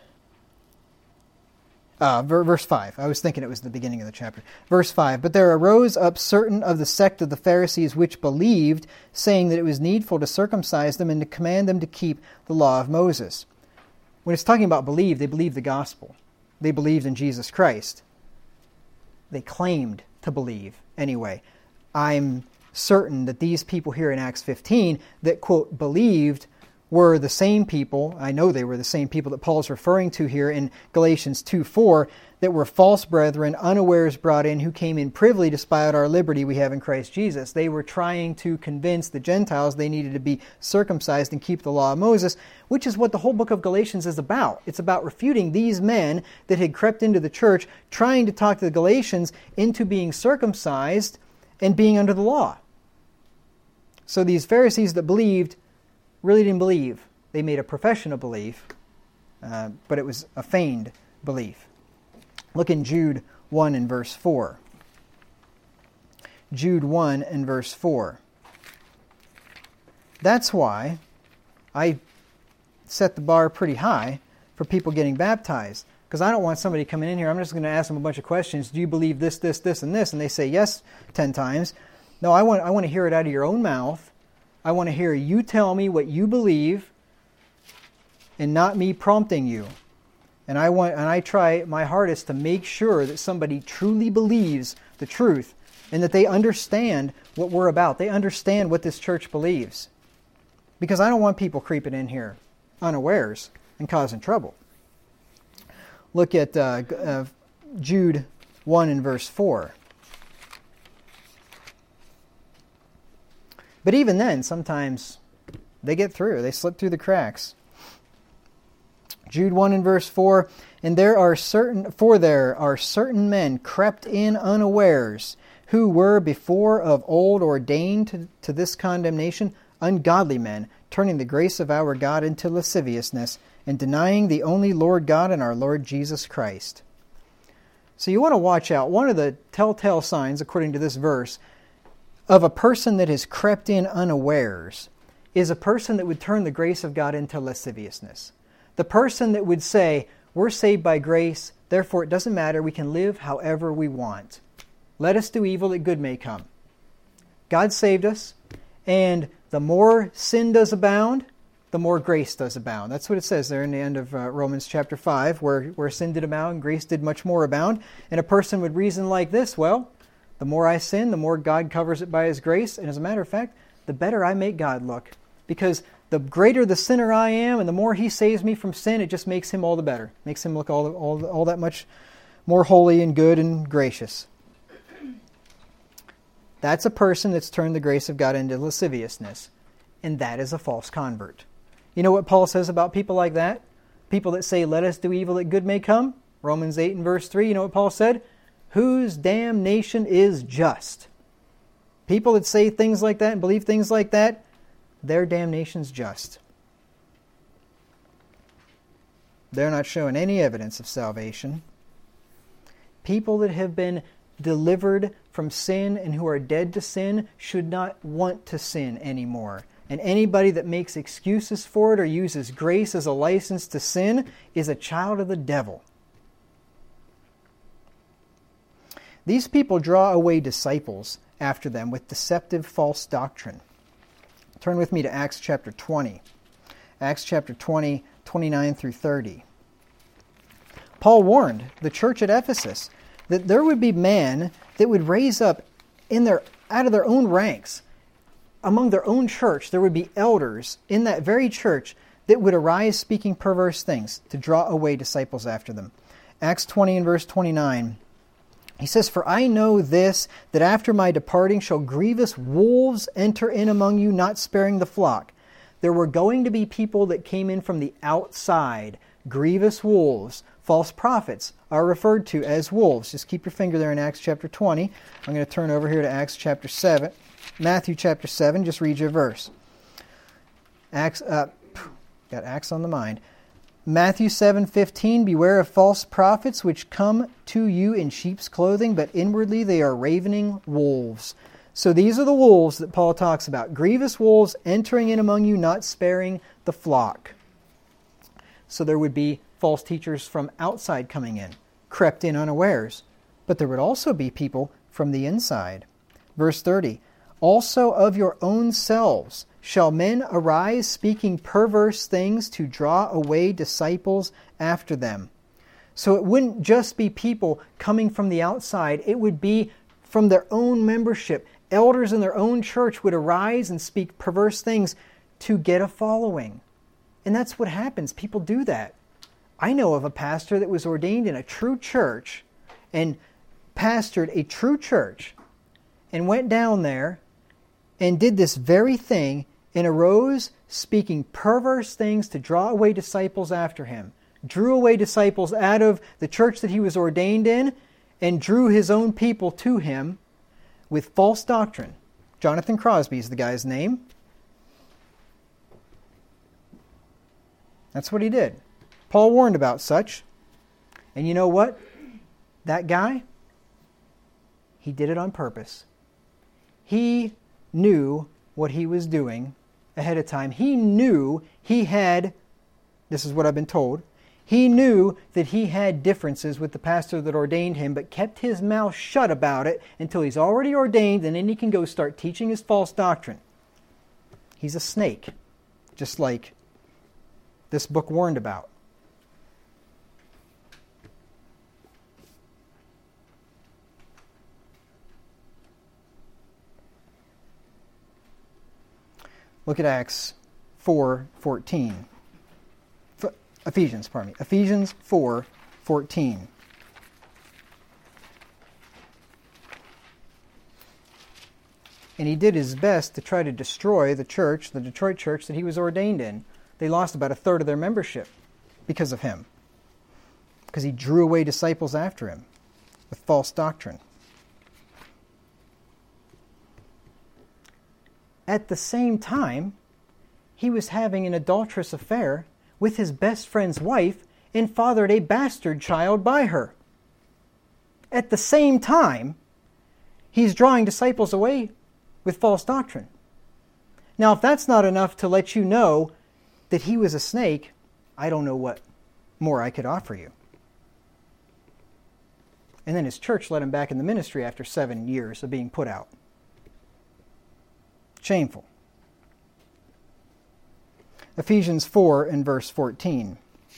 Verse 5. I was thinking it was the beginning of the chapter. Verse 5. "But there arose up certain of the sect of the Pharisees which believed, saying that it was needful to circumcise them and to command them to keep the law of Moses." When it's talking about believe, they believed the gospel. They believed in Jesus Christ. They claimed to believe anyway. I'm certain that these people here in Acts 15 that, quote, believed were the same people, I know they were the same people that Paul's referring to here in Galatians 2:4, that were false brethren, unawares brought in, who came in privily to spy out our liberty we have in Christ Jesus. They were trying to convince the Gentiles they needed to be circumcised and keep the law of Moses, which is what the whole book of Galatians is about. It's about refuting these men that had crept into the church, trying to talk the Galatians into being circumcised and being under the law. So these Pharisees that believed really didn't believe. They made a profession of belief, but it was a feigned belief. Look in Jude 1 and verse 4. Jude 1 and verse 4. That's why I set the bar pretty high for people getting baptized. Because I don't want somebody coming in here, I'm just going to ask them a bunch of questions. Do you believe this, this, this, and this? And they say yes 10 times. No, I want to hear it out of your own mouth. I want to hear you tell me what you believe and not me prompting you. And I try my hardest to make sure that somebody truly believes the truth and that they understand what we're about. They understand what this church believes. Because I don't want people creeping in here unawares and causing trouble. Look at Jude 1 and verse 4. But even then, sometimes they get through. They slip through the cracks. Jude 1 and verse 4, and there are certain men crept in unawares, who were before of old ordained to this condemnation, ungodly men, turning the grace of our God into lasciviousness, and denying the only Lord God and our Lord Jesus Christ. So you want to watch out. One of the telltale signs, according to this verse, of a person that has crept in unawares is a person that would turn the grace of God into lasciviousness. The person that would say, we're saved by grace, therefore it doesn't matter, we can live however we want. Let us do evil that good may come. God saved us, and the more sin does abound, the more grace does abound. That's what it says there in the end of Romans chapter 5, where sin did abound, grace did much more abound. And a person would reason like this, well, the more I sin, the more God covers it by His grace. And as a matter of fact, the better I make God look. Because the greater the sinner I am, and the more He saves me from sin, it just makes Him all the better. Makes Him look all that much more holy and good and gracious. That's a person that's turned the grace of God into lasciviousness. And that is a false convert. You know what Paul says about people like that? People that say, let us do evil that good may come? Romans 8 and verse 3, you know what Paul said? Whose damnation is just. People that say things like that and believe things like that, their damnation's just. They're not showing any evidence of salvation. People that have been delivered from sin and who are dead to sin should not want to sin anymore. And anybody that makes excuses for it or uses grace as a license to sin is a child of the devil. These people draw away disciples after them with deceptive false doctrine. Turn with me to Acts chapter 20. Acts chapter 20, 29 through 30. Paul warned the church at Ephesus that there would be men that would raise up out of their own ranks, among their own church. There would be elders in that very church that would arise speaking perverse things to draw away disciples after them. Acts 20 and verse 29. He says, for I know this, that after my departing shall grievous wolves enter in among you, not sparing the flock. There were going to be people that came in from the outside, grievous wolves. False prophets are referred to as wolves. Just keep your finger there in Acts chapter 20. I'm going to turn over here to Acts chapter 7. Matthew chapter 7, just read your verse. Got Acts on the mind. Matthew 7:15, beware of false prophets which come to you in sheep's clothing, but inwardly they are ravening wolves. So these are the wolves that Paul talks about. Grievous wolves entering in among you, not sparing the flock. So there would be false teachers from outside coming in, crept in unawares. But there would also be people from the inside. Verse 30, also of your own selves shall men arise speaking perverse things to draw away disciples after them. So it wouldn't just be people coming from the outside. It would be from their own membership. elders in their own church would arise and speak perverse things to get a following. And that's what happens. People do that. I know of a pastor that was ordained in a true church and pastored a true church and went down there and did this very thing and arose speaking perverse things to draw away disciples after him. Drew away disciples out of the church that he was ordained in and drew his own people to him with false doctrine. Jonathan Crosby is the guy's name. That's what he did. Paul warned about such. And you know what? That guy, he did it on purpose. He knew what he was doing ahead of time. He knew he had, this is what I've been told, he knew that he had differences with the pastor that ordained him, but kept his mouth shut about it until he's already ordained, and then he can go start teaching his false doctrine. He's a snake, just like this book warned about. Look at Acts 4:14. Ephesians 4:14. And he did his best to try to destroy the church, the Detroit church that he was ordained in. They lost about a third of their membership because of him. Because he drew away disciples after him with false doctrine. At the same time, he was having an adulterous affair with his best friend's wife and fathered a bastard child by her. At the same time, he's drawing disciples away with false doctrine. Now, if that's not enough to let you know that he was a snake, I don't know what more I could offer you. And then his church let him back in the ministry after 7 years of being put out. Shameful. Ephesians 4 and verse 14.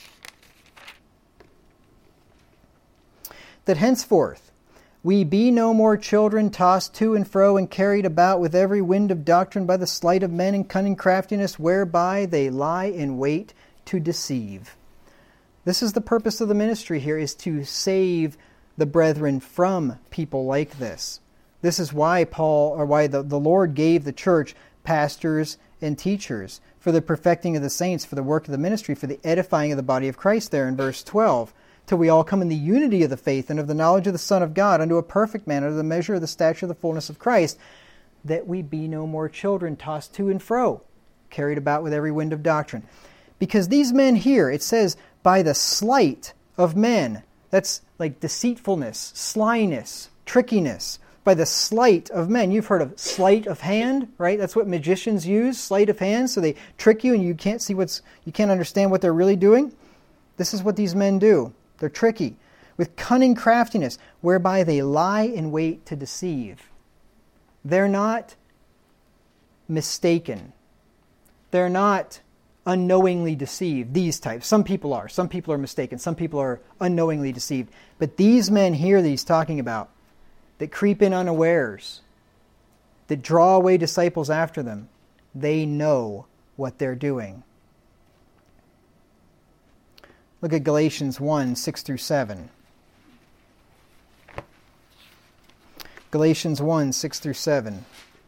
That henceforth we be no more children tossed to and fro and carried about with every wind of doctrine by the sleight of men and cunning craftiness, whereby they lie in wait to deceive. This is the purpose of the ministry here, is to save the brethren from people like this. This is why the Lord gave the church pastors and teachers, for the perfecting of the saints, for the work of the ministry, for the edifying of the body of Christ, there in verse 12, till we all come in the unity of the faith and of the knowledge of the Son of God, unto a perfect man, unto the measure of the stature of the fullness of Christ, that we be no more children tossed to and fro, carried about with every wind of doctrine. Because these men here, it says, by the sleight of men. That's like deceitfulness, slyness, trickiness. By the sleight of men. You've heard of sleight of hand, right? That's what magicians use, sleight of hand. So they trick you and you can't understand what they're really doing. This is what these men do. They're tricky. With cunning craftiness, whereby they lie in wait to deceive. They're not mistaken. They're not unknowingly deceived. These types. Some people are. Some people are mistaken. Some people are unknowingly deceived. But these men here that he's talking about, that creep in unawares, that draw away disciples after them, they know what they're doing. Look at Galatians 1, 6 through 7. Galatians 1, 6 through 7.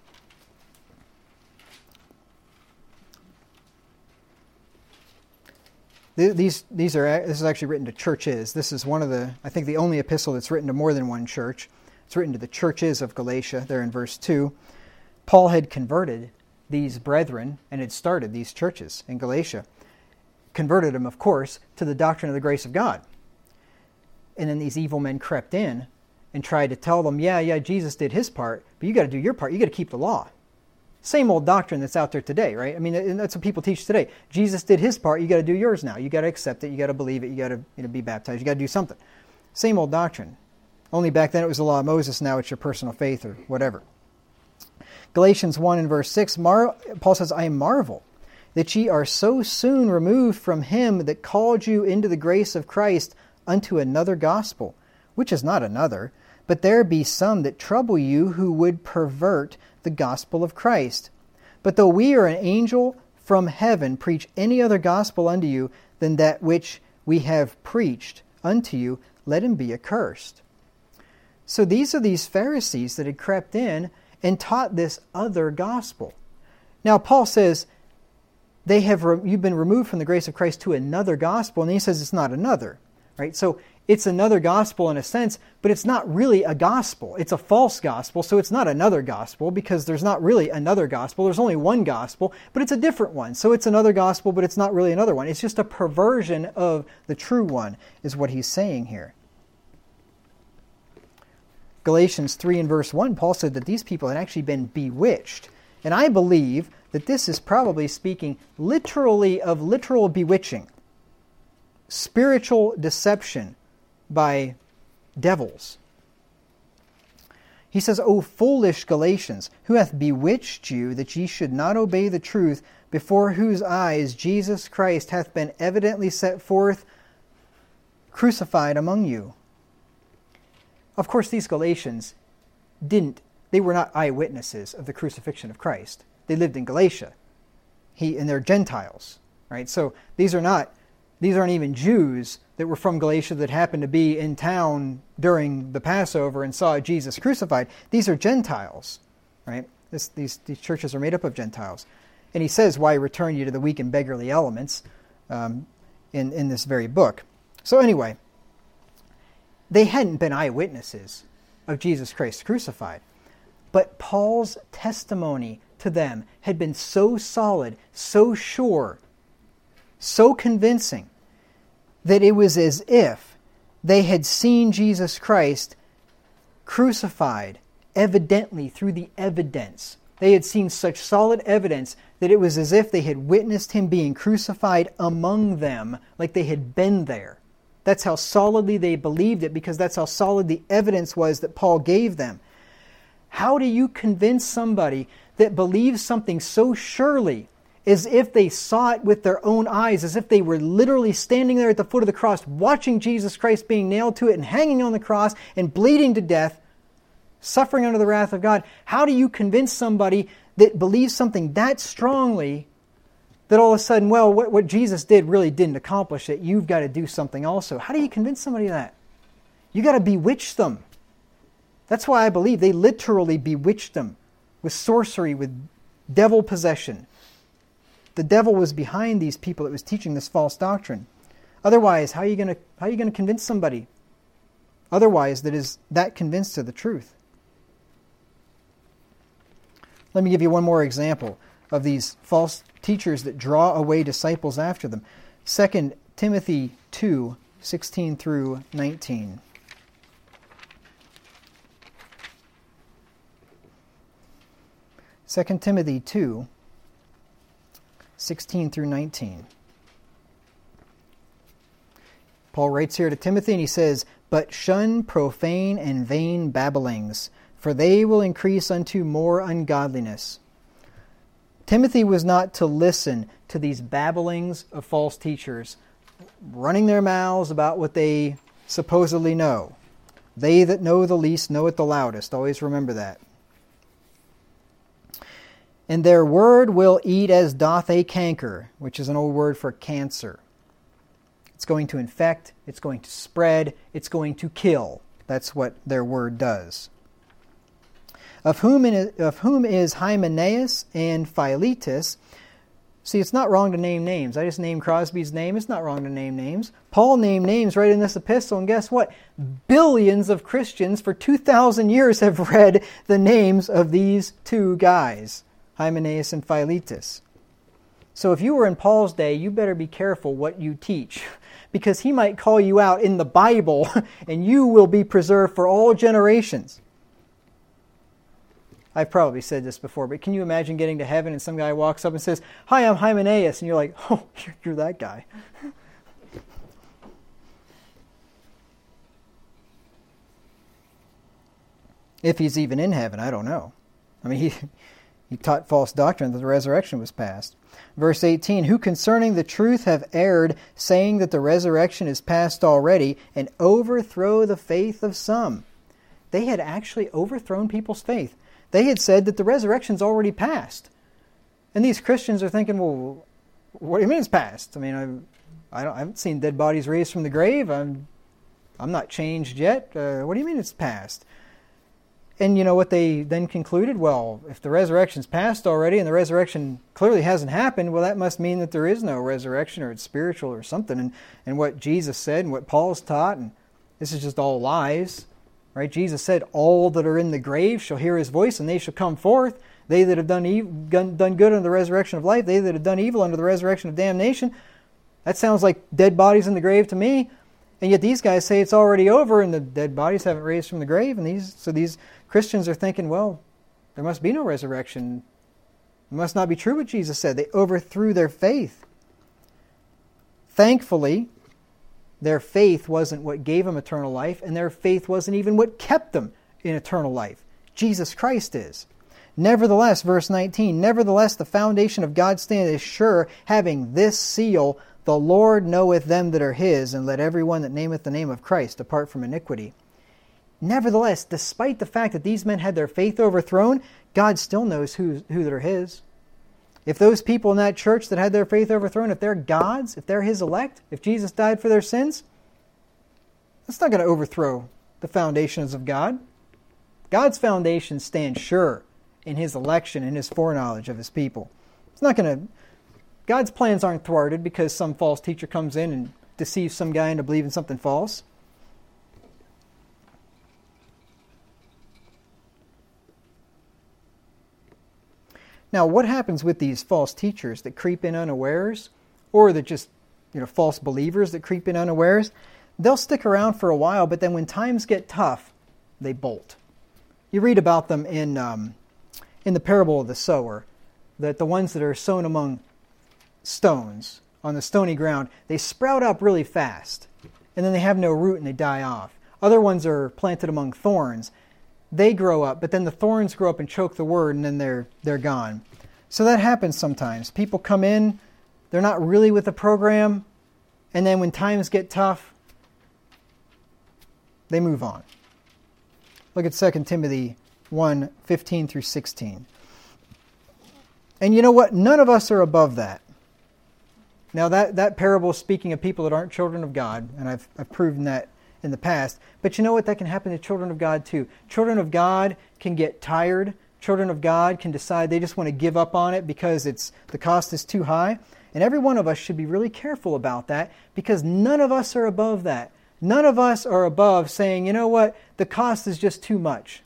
This is actually written to churches. This is I think the only epistle that's written to more than one church. It's written to the churches of Galatia, there in verse 2. Paul had converted these brethren and had started these churches in Galatia. Converted them, of course, to the doctrine of the grace of God. And then these evil men crept in and tried to tell them, yeah, Jesus did his part, but you got to do your part. You got to keep the law. Same old doctrine that's out there today, right? I mean, that's what people teach today. Jesus did his part. You got to do yours now. You got to accept it. You got to believe it. You got to be baptized. You got to do something. Same old doctrine. Only back then it was the law of Moses, now it's your personal faith or whatever. Galatians 1 and verse 6, Paul says, I marvel that ye are so soon removed from him that called you into the grace of Christ unto another gospel, which is not another, but there be some that trouble you who would pervert the gospel of Christ. But though we or an angel from heaven preach any other gospel unto you than that which we have preached unto you, let him be accursed. So these are these Pharisees that had crept in and taught this other gospel. Now Paul says, you've been removed from the grace of Christ to another gospel, and he says it's not another. Right? So it's another gospel in a sense, but it's not really a gospel. It's a false gospel, so it's not another gospel because there's not really another gospel. There's only one gospel, but it's a different one. So it's another gospel, but it's not really another one. It's just a perversion of the true one, is what he's saying here. Galatians 3 and verse 1, Paul said that these people had actually been bewitched. And I believe that this is probably speaking literally of literal bewitching, spiritual deception by devils. He says, O foolish Galatians, who hath bewitched you that ye should not obey the truth, before whose eyes Jesus Christ hath been evidently set forth, crucified among you. Of course, these Galatians they were not eyewitnesses of the crucifixion of Christ. They lived in Galatia. And they're Gentiles, right? So these aren't even Jews that were from Galatia that happened to be in town during the Passover and saw Jesus crucified. These are Gentiles, right? These churches are made up of Gentiles. And he says, why return you to the weak and beggarly elements in this very book. So anyway, they hadn't been eyewitnesses of Jesus Christ crucified. But Paul's testimony to them had been so solid, so sure, so convincing, that it was as if they had seen Jesus Christ crucified, evidently through the evidence. They had seen such solid evidence that it was as if they had witnessed him being crucified among them, like they had been there. That's how solidly they believed it, because that's how solid the evidence was that Paul gave them. How do you convince somebody that believes something so surely, as if they saw it with their own eyes, as if they were literally standing there at the foot of the cross, watching Jesus Christ being nailed to it and hanging on the cross and bleeding to death, suffering under the wrath of God? How do you convince somebody that believes something that strongly that all of a sudden, well, what Jesus did really didn't accomplish it. You've got to do something also. How do you convince somebody of that? You got to bewitch them. That's why I believe they literally bewitched them with sorcery, with devil possession. The devil was behind these people that was teaching this false doctrine. Otherwise, how are you going to convince somebody? Otherwise, that is that convinced of the truth. Let me give you one more example of these false teachers that draw away disciples after them. 2 Timothy 2, 16 through 19. 2 Timothy 2, 16 through 19. Paul writes here to Timothy and he says, But shun profane and vain babblings, for they will increase unto more ungodliness. Timothy was not to listen to these babblings of false teachers, running their mouths about what they supposedly know. They that know the least know it the loudest. Always remember that. And their word will eat as doth a canker, which is an old word for cancer. It's going to infect, it's going to spread, it's going to kill. That's what their word does. Of whom is Hymenaeus and Philetus. See, it's not wrong to name names. I just named Crosby's name. It's not wrong to name names. Paul named names right in this epistle, and guess what? Billions of Christians for 2,000 years have read the names of these two guys, Hymenaeus and Philetus. So if you were in Paul's day, you better be careful what you teach, because he might call you out in the Bible, and you will be preserved for all generations. I've probably said this before, but can you imagine getting to heaven and some guy walks up and says, Hi, I'm Hymenaeus, and you're like, oh, you're that guy. If he's even in heaven, I don't know. I mean, he taught false doctrine that the resurrection was past. Verse 18, Who concerning the truth have erred, saying that the resurrection is past already, and overthrow the faith of some. they had actually overthrown people's faith. They had said that the resurrection's already passed. And these Christians are thinking, well, what do you mean it's passed? I mean, I haven't seen dead bodies raised from the grave. I'm not changed yet. What do you mean it's passed? And you know what they then concluded? Well, if the resurrection's passed already and the resurrection clearly hasn't happened, well, that must mean that there is no resurrection, or it's spiritual or something. And what Jesus said and what Paul's taught, and this is just all lies, right? Jesus said, all that are in the grave shall hear his voice, and they shall come forth. They that have done good under the resurrection of life, they that have done evil under the resurrection of damnation. That sounds like dead bodies in the grave to me. And yet these guys say it's already over and the dead bodies haven't raised from the grave. And these Christians are thinking, well, there must be no resurrection. It must not be true what Jesus said. They overthrew their faith. Thankfully, their faith wasn't what gave them eternal life, and their faith wasn't even what kept them in eternal life. Jesus Christ is. Nevertheless, verse 19, nevertheless the foundation of God standeth sure, having this seal, the Lord knoweth them that are his, and let every one that nameth the name of Christ depart from iniquity. Nevertheless, despite the fact that these men had their faith overthrown, God still knows who that are his. If those people in that church that had their faith overthrown, if they're God's, if they're his elect, if Jesus died for their sins, that's not going to overthrow the foundations of God. God's foundation stands sure in his election and his foreknowledge of his people. It's not going to... God's plans aren't thwarted because some false teacher comes in and deceives some guy into believing something false. Now, what happens with these false teachers that creep in unawares, or that just, false believers that creep in unawares? They'll stick around for a while, but then when times get tough, they bolt. You read about them in the parable of the sower, that the ones that are sown among stones on the stony ground, they sprout up really fast, and then they have no root and they die off. Other ones are planted among thorns. They grow up, but then the thorns grow up and choke the word, and then they're gone. So that happens sometimes. People come in, they're not really with the program, and then when times get tough, they move on. Look at 2 Timothy 1, 15 through 16. And you know what? None of us are above that. Now that parable is speaking of people that aren't children of God, and I've proven that in the past. But you know what? That can happen to children of God too. Children of God can get tired. Children of God can decide they just want to give up on it because the cost is too high. And every one of us should be really careful about that, because none of us are above that. None of us are above saying, you know what? The cost is just too much.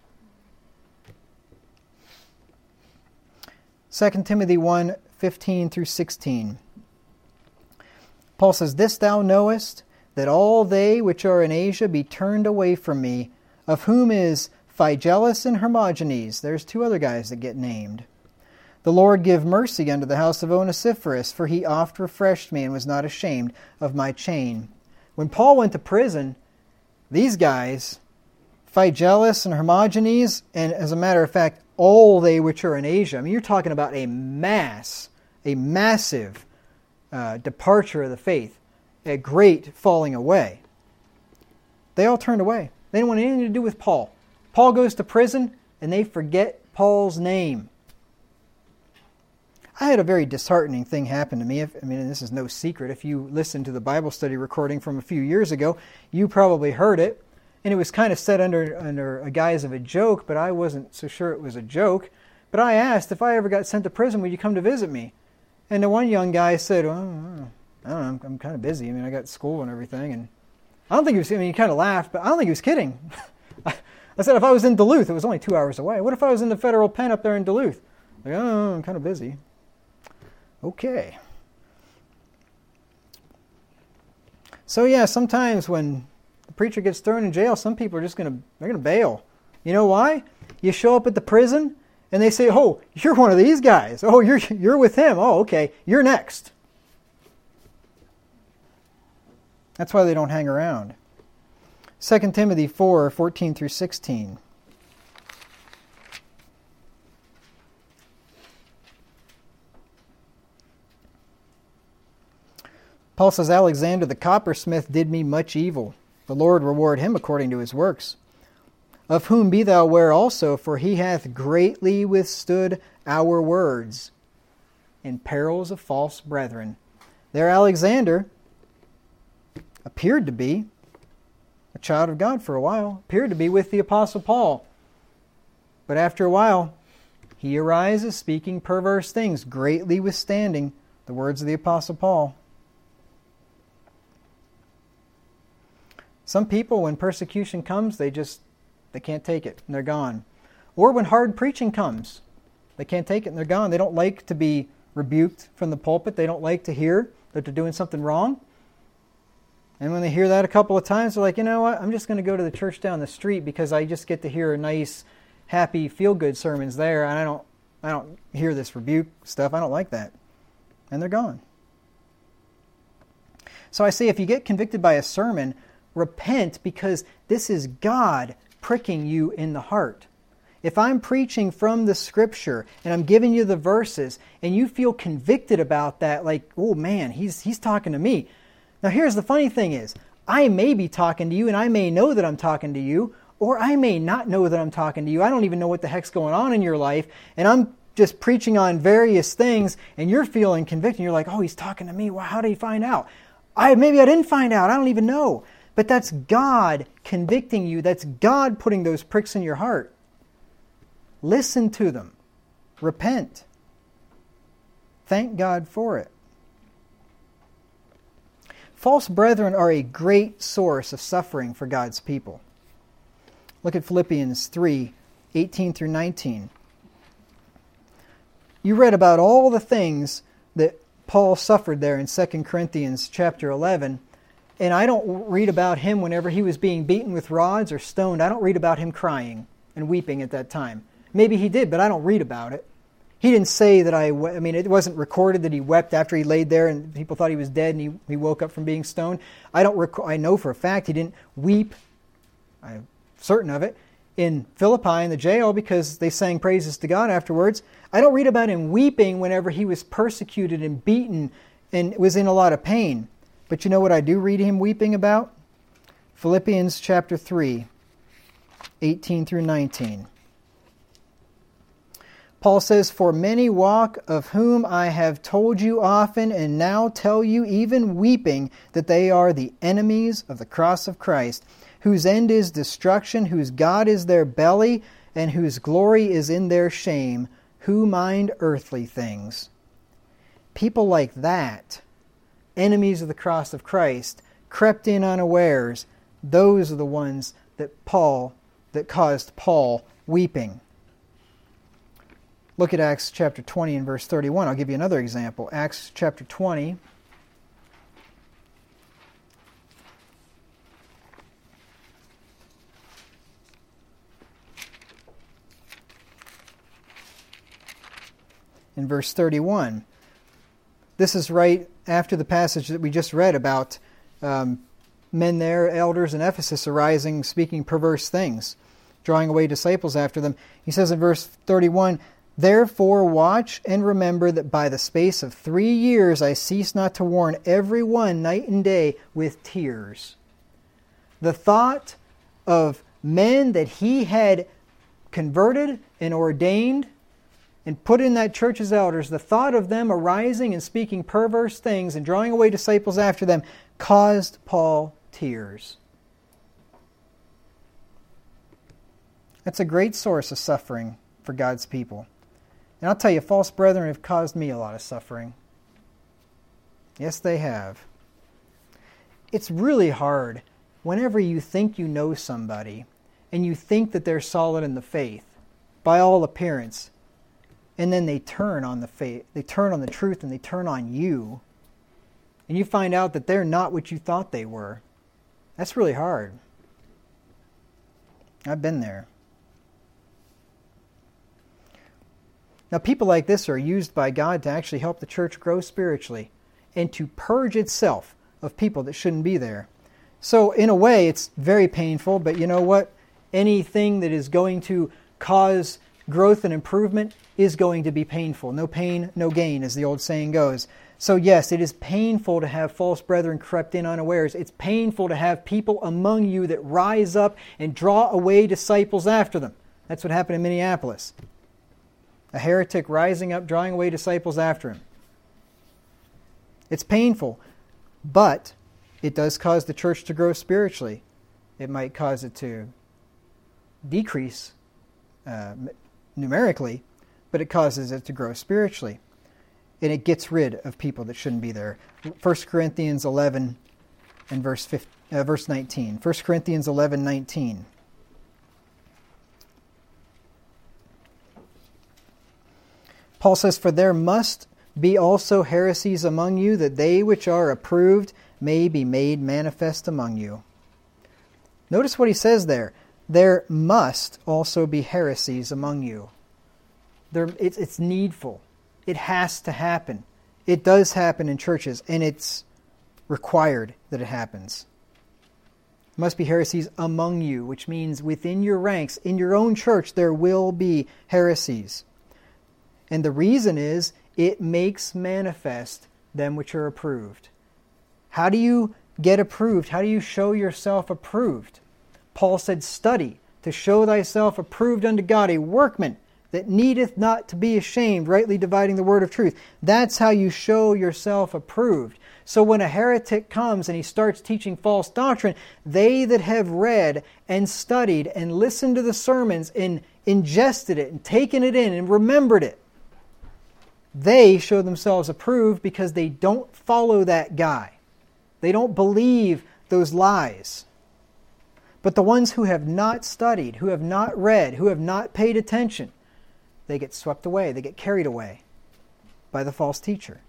2 Timothy 1, 15 through 16. Paul says, this thou knowest, that all they which are in Asia be turned away from me, of whom is Phygellus and Hermogenes. There's two other guys that get named. The Lord give mercy unto the house of Onesiphorus, for he oft refreshed me and was not ashamed of my chain. When Paul went to prison, these guys, Phygellus and Hermogenes, and as a matter of fact, all they which are in Asia, I mean, you're talking about a massive departure of the faith, a great falling away. They all turned away. They didn't want anything to do with Paul. Paul goes to prison, and they forget Paul's name. I had a very disheartening thing happen to me. This is no secret. If you listen to the Bible study recording from a few years ago, you probably heard it. And it was kind of said under a guise of a joke, but I wasn't so sure it was a joke. But I asked, if I ever got sent to prison, would you come to visit me? And the one young guy said, well, I don't know, I'm kind of busy. I got school and everything. And I don't think he was, he kind of laughed, but I don't think he was kidding. I said, if I was in Duluth, it was only 2 hours away. What if I was in the federal pen up there in Duluth? Like, oh, I'm kind of busy. Okay. So yeah, sometimes when the preacher gets thrown in jail, some people are just they're going to bail. You know why? You show up at the prison and they say, oh, you're one of these guys. Oh, you're with him. Oh, okay. You're next. That's why they don't hang around. 2 Timothy 4, 14 through 16. Paul says, Alexander the coppersmith did me much evil. The Lord reward him according to his works. of whom be thou aware also, for he hath greatly withstood our words in perils of false brethren. There Alexander appeared to be a child of God for a while, appeared to be with the Apostle Paul. But after a while, he arises speaking perverse things, greatly withstanding the words of the Apostle Paul. Some people, when persecution comes, they can't take it, and they're gone. Or when hard preaching comes, they can't take it, and they're gone. They don't like to be rebuked from the pulpit. They don't like to hear that they're doing something wrong. And when they hear that a couple of times, they're like, you know what, I'm just going to go to the church down the street because I just get to hear a nice, happy, feel-good sermons there, and I don't hear this rebuke stuff. I don't like that. And they're gone. So I say, if you get convicted by a sermon, repent, because this is God pricking you in the heart. If I'm preaching from the Scripture and I'm giving you the verses and you feel convicted about that, like, oh man, he's talking to me. Now here's the funny thing is, I may be talking to you and I may know that I'm talking to you, or I may not know that I'm talking to you. I don't even know what the heck's going on in your life, and I'm just preaching on various things and you're feeling convicted. You're like, oh, he's talking to me. Well, how did he find out? Maybe I didn't find out. I don't even know. But that's God convicting you. That's God putting those pricks in your heart. Listen to them. Repent. Thank God for it. False brethren are a great source of suffering for God's people. Look at Philippians 3, 18 through 19. You read about all the things that Paul suffered there in 2 Corinthians chapter 11, and I don't read about him whenever he was being beaten with rods or stoned. I don't read about him crying and weeping at that time. Maybe he did, but I don't read about it. He didn't say that it wasn't recorded that he wept after he laid there and people thought he was dead and he woke up from being stoned. I know for a fact he didn't weep, I'm certain of it, in Philippi in the jail because they sang praises to God afterwards. I don't read about him weeping whenever he was persecuted and beaten and was in a lot of pain. But you know what I do read him weeping about? Philippians chapter 3, 18 through 19. Paul says, for many walk, of whom I have told you often, and now tell you even weeping, that they are the enemies of the cross of Christ, whose end is destruction, whose God is their belly, and whose glory is in their shame, who mind earthly things. People like that, enemies of the cross of Christ, crept in unawares, those are the ones that caused Paul weeping. Look at Acts chapter 20 and verse 31. I'll give you another example. Acts chapter 20. In verse 31. This is right after the passage that we just read about men there, elders in Ephesus, arising, speaking perverse things, drawing away disciples after them. He says in verse 31, therefore watch and remember that by the space of 3 years I cease not to warn every one night and day with tears. The thought of men that he had converted and ordained and put in that church as elders, the thought of them arising and speaking perverse things and drawing away disciples after them caused Paul tears. That's a great source of suffering for God's people. And I'll tell you, false brethren have caused me a lot of suffering. Yes, they have. It's really hard whenever you think you know somebody and you think that they're solid in the faith, by all appearance, and then they turn on the faith, they turn on the truth, and they turn on you, and you find out that they're not what you thought they were. That's really hard. I've been there. Now, people like this are used by God to actually help the church grow spiritually and to purge itself of people that shouldn't be there. So, in a way, it's very painful, but you know what? Anything that is going to cause growth and improvement is going to be painful. No pain, no gain, as the old saying goes. So yes, it is painful to have false brethren crept in unawares. It's painful to have people among you that rise up and draw away disciples after them. That's what happened in Minneapolis. A heretic rising up, drawing away disciples after him. It's painful, but it does cause the church to grow spiritually. It might cause it to decrease numerically, but it causes it to grow spiritually. And it gets rid of people that shouldn't be there. 1 Corinthians 11 and verse 19. 1 Corinthians 11:19. Paul says, "For there must be also heresies among you, that they which are approved may be made manifest among you." Notice what he says there. There must also be heresies among you. It's needful. It has to happen. It does happen in churches, and it's required that it happens. There must be heresies among you, which means within your ranks, in your own church, there will be heresies. And the reason is, it makes manifest them which are approved. How do you get approved? How do you show yourself approved? Paul said, "Study to show thyself approved unto God, a workman that needeth not to be ashamed, rightly dividing the word of truth." That's how you show yourself approved. So when a heretic comes and he starts teaching false doctrine, they that have read and studied and listened to the sermons and ingested it and taken it in and remembered it, they show themselves approved because they don't follow that guy. They don't believe those lies. But the ones who have not studied, who have not read, who have not paid attention, they get swept away. They get carried away by the false teacher.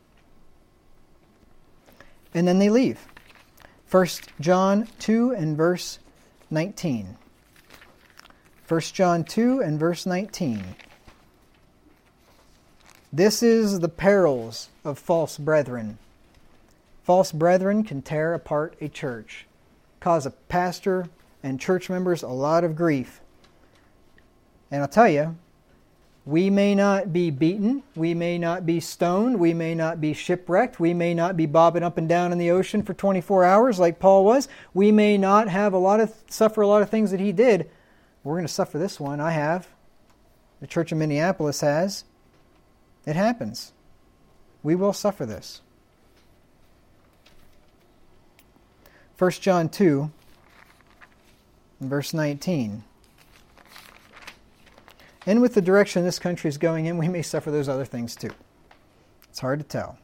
And then they leave. 1 John 2 and verse 19. 1 John 2 and verse 19. This is the perils of false brethren. False brethren can tear apart a church, cause a pastor and church members a lot of grief. And I'll tell you, we may not be beaten, we may not be stoned, we may not be shipwrecked, we may not be bobbing up and down in the ocean for 24 hours like Paul was. We may not have suffer a lot of things that he did. We're going to suffer this one. I have. The church in Minneapolis has. It happens. We will suffer this. 1 John 2, verse 19. And with the direction this country is going in, we may suffer those other things too. It's hard to tell.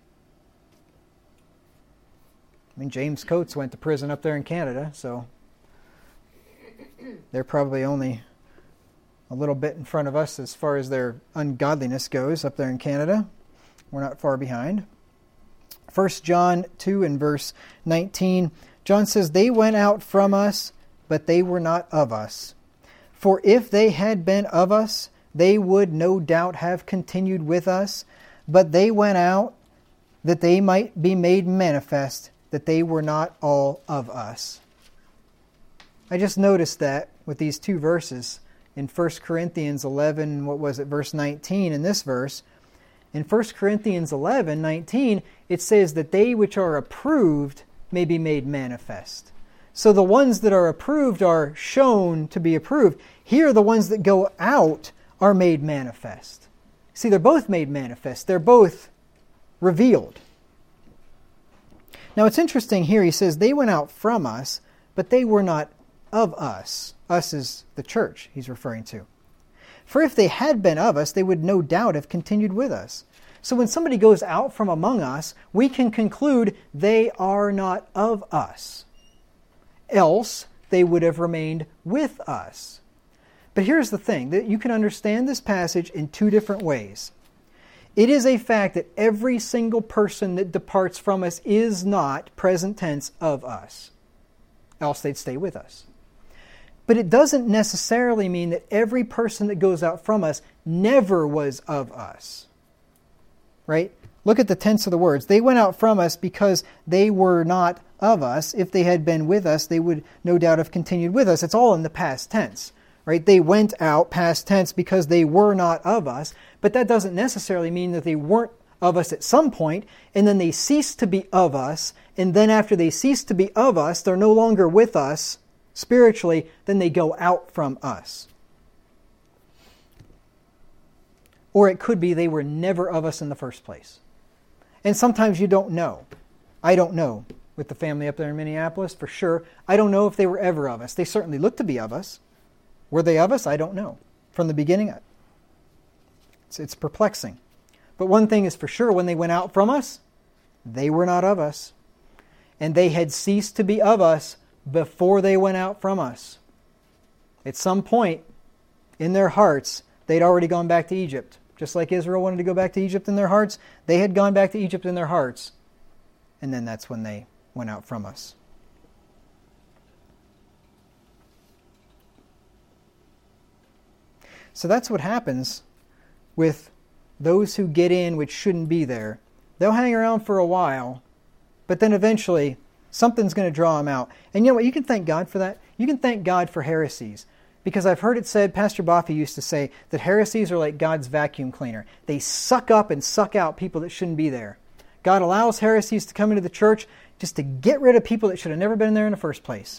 I mean, James Coates went to prison up there in Canada, so they're probably only a little bit in front of us as far as their ungodliness goes up there in Canada. We're not far behind. 1 John 2 and verse 19, John says, "They went out from us, but they were not of us. For if they had been of us, they would no doubt have continued with us. But they went out that they might be made manifest that they were not all of us." I just noticed that with these two verses in 1 Corinthians 11, verse 19 in this verse. In 1 Corinthians 11:19, it says that they which are approved may be made manifest. So the ones that are approved are shown to be approved. Here, the ones that go out are made manifest. See, they're both made manifest. They're both revealed. Now, it's interesting here. He says, they went out from us, but they were not of us. Us is the church he's referring to. For if they had been of us, they would no doubt have continued with us. So when somebody goes out from among us, we can conclude they are not of us. Else, they would have remained with us. But here's the thing, that you can understand this passage in two different ways. It is a fact that every single person that departs from us is not, present tense, of us. Else they'd stay with us. But it doesn't necessarily mean that every person that goes out from us never was of us. Right? Look at the tense of the words. They went out from us because they were not of us. If they had been with us, they would no doubt have continued with us. It's all in the past tense. Right? They went out, past tense, because they were not of us. But that doesn't necessarily mean that they weren't of us at some point, and then they cease to be of us, and then after they cease to be of us, they're no longer with us spiritually, then they go out from us. Or it could be they were never of us in the first place. And sometimes you don't know. I don't know with the family up there in Minneapolis, for sure. I don't know if they were ever of us. They certainly looked to be of us. Were they of us? I don't know. From the beginning, it's perplexing. But one thing is for sure, when they went out from us, they were not of us. And they had ceased to be of us before they went out from us. At some point in their hearts, they'd already gone back to Egypt. Just like Israel wanted to go back to Egypt in their hearts, they had gone back to Egypt in their hearts. And then that's when they went out from us. So that's what happens with those who get in which shouldn't be there. They'll hang around for a while, but then eventually something's going to draw them out. And you know what? You can thank God for that. You can thank God for heresies. Because I've heard it said, Pastor Boffey used to say, that heresies are like God's vacuum cleaner. They suck up and suck out people that shouldn't be there. God allows heresies to come into the church just to get rid of people that should have never been there in the first place.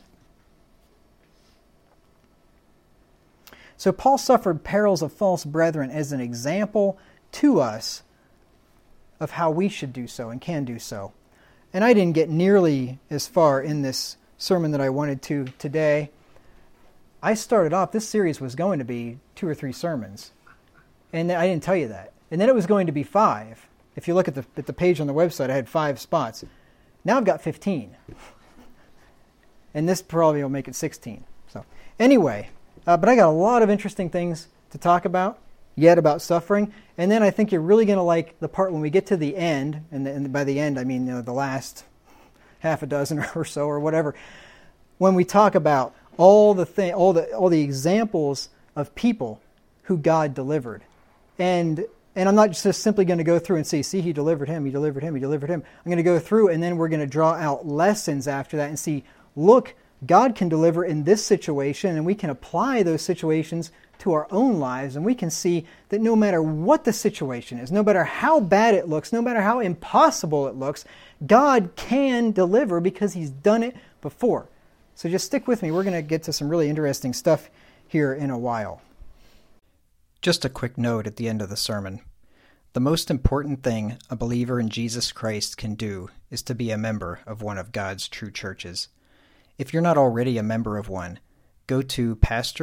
So Paul suffered perils of false brethren as an example to us of how we should do so and can do so. And I didn't get nearly as far in this sermon that I wanted to today. I started off, this series was going to be 2 or 3 sermons. And I didn't tell you that. And then it was going to be 5. If you look at the page on the website, I had 5 spots. Now I've got 15. And this probably will make it 16. So anyway, but I got a lot of interesting things to talk about yet about suffering. And then I think you're really going to like the part when we get to the end. And by the end, I mean the last half a dozen or so or whatever. When we talk about all the examples of people who God delivered. And I'm not just simply going to go through and say, see, he delivered him, he delivered him, he delivered him. I'm going to go through and then we're going to draw out lessons after that and see, look, God can deliver in this situation, and we can apply those situations to our own lives, and we can see that no matter what the situation is, no matter how bad it looks, no matter how impossible it looks, God can deliver because he's done it before. So just stick with me. We're going to get to some really interesting stuff here in a while. Just a quick note at the end of the sermon. The most important thing a believer in Jesus Christ can do is to be a member of one of God's true churches. If you're not already a member of one, go to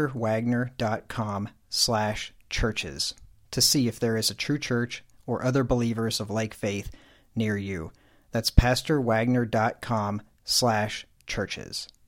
pastorwagner.com/churches to see if there is a true church or other believers of like faith near you. That's pastorwagner.com/churches.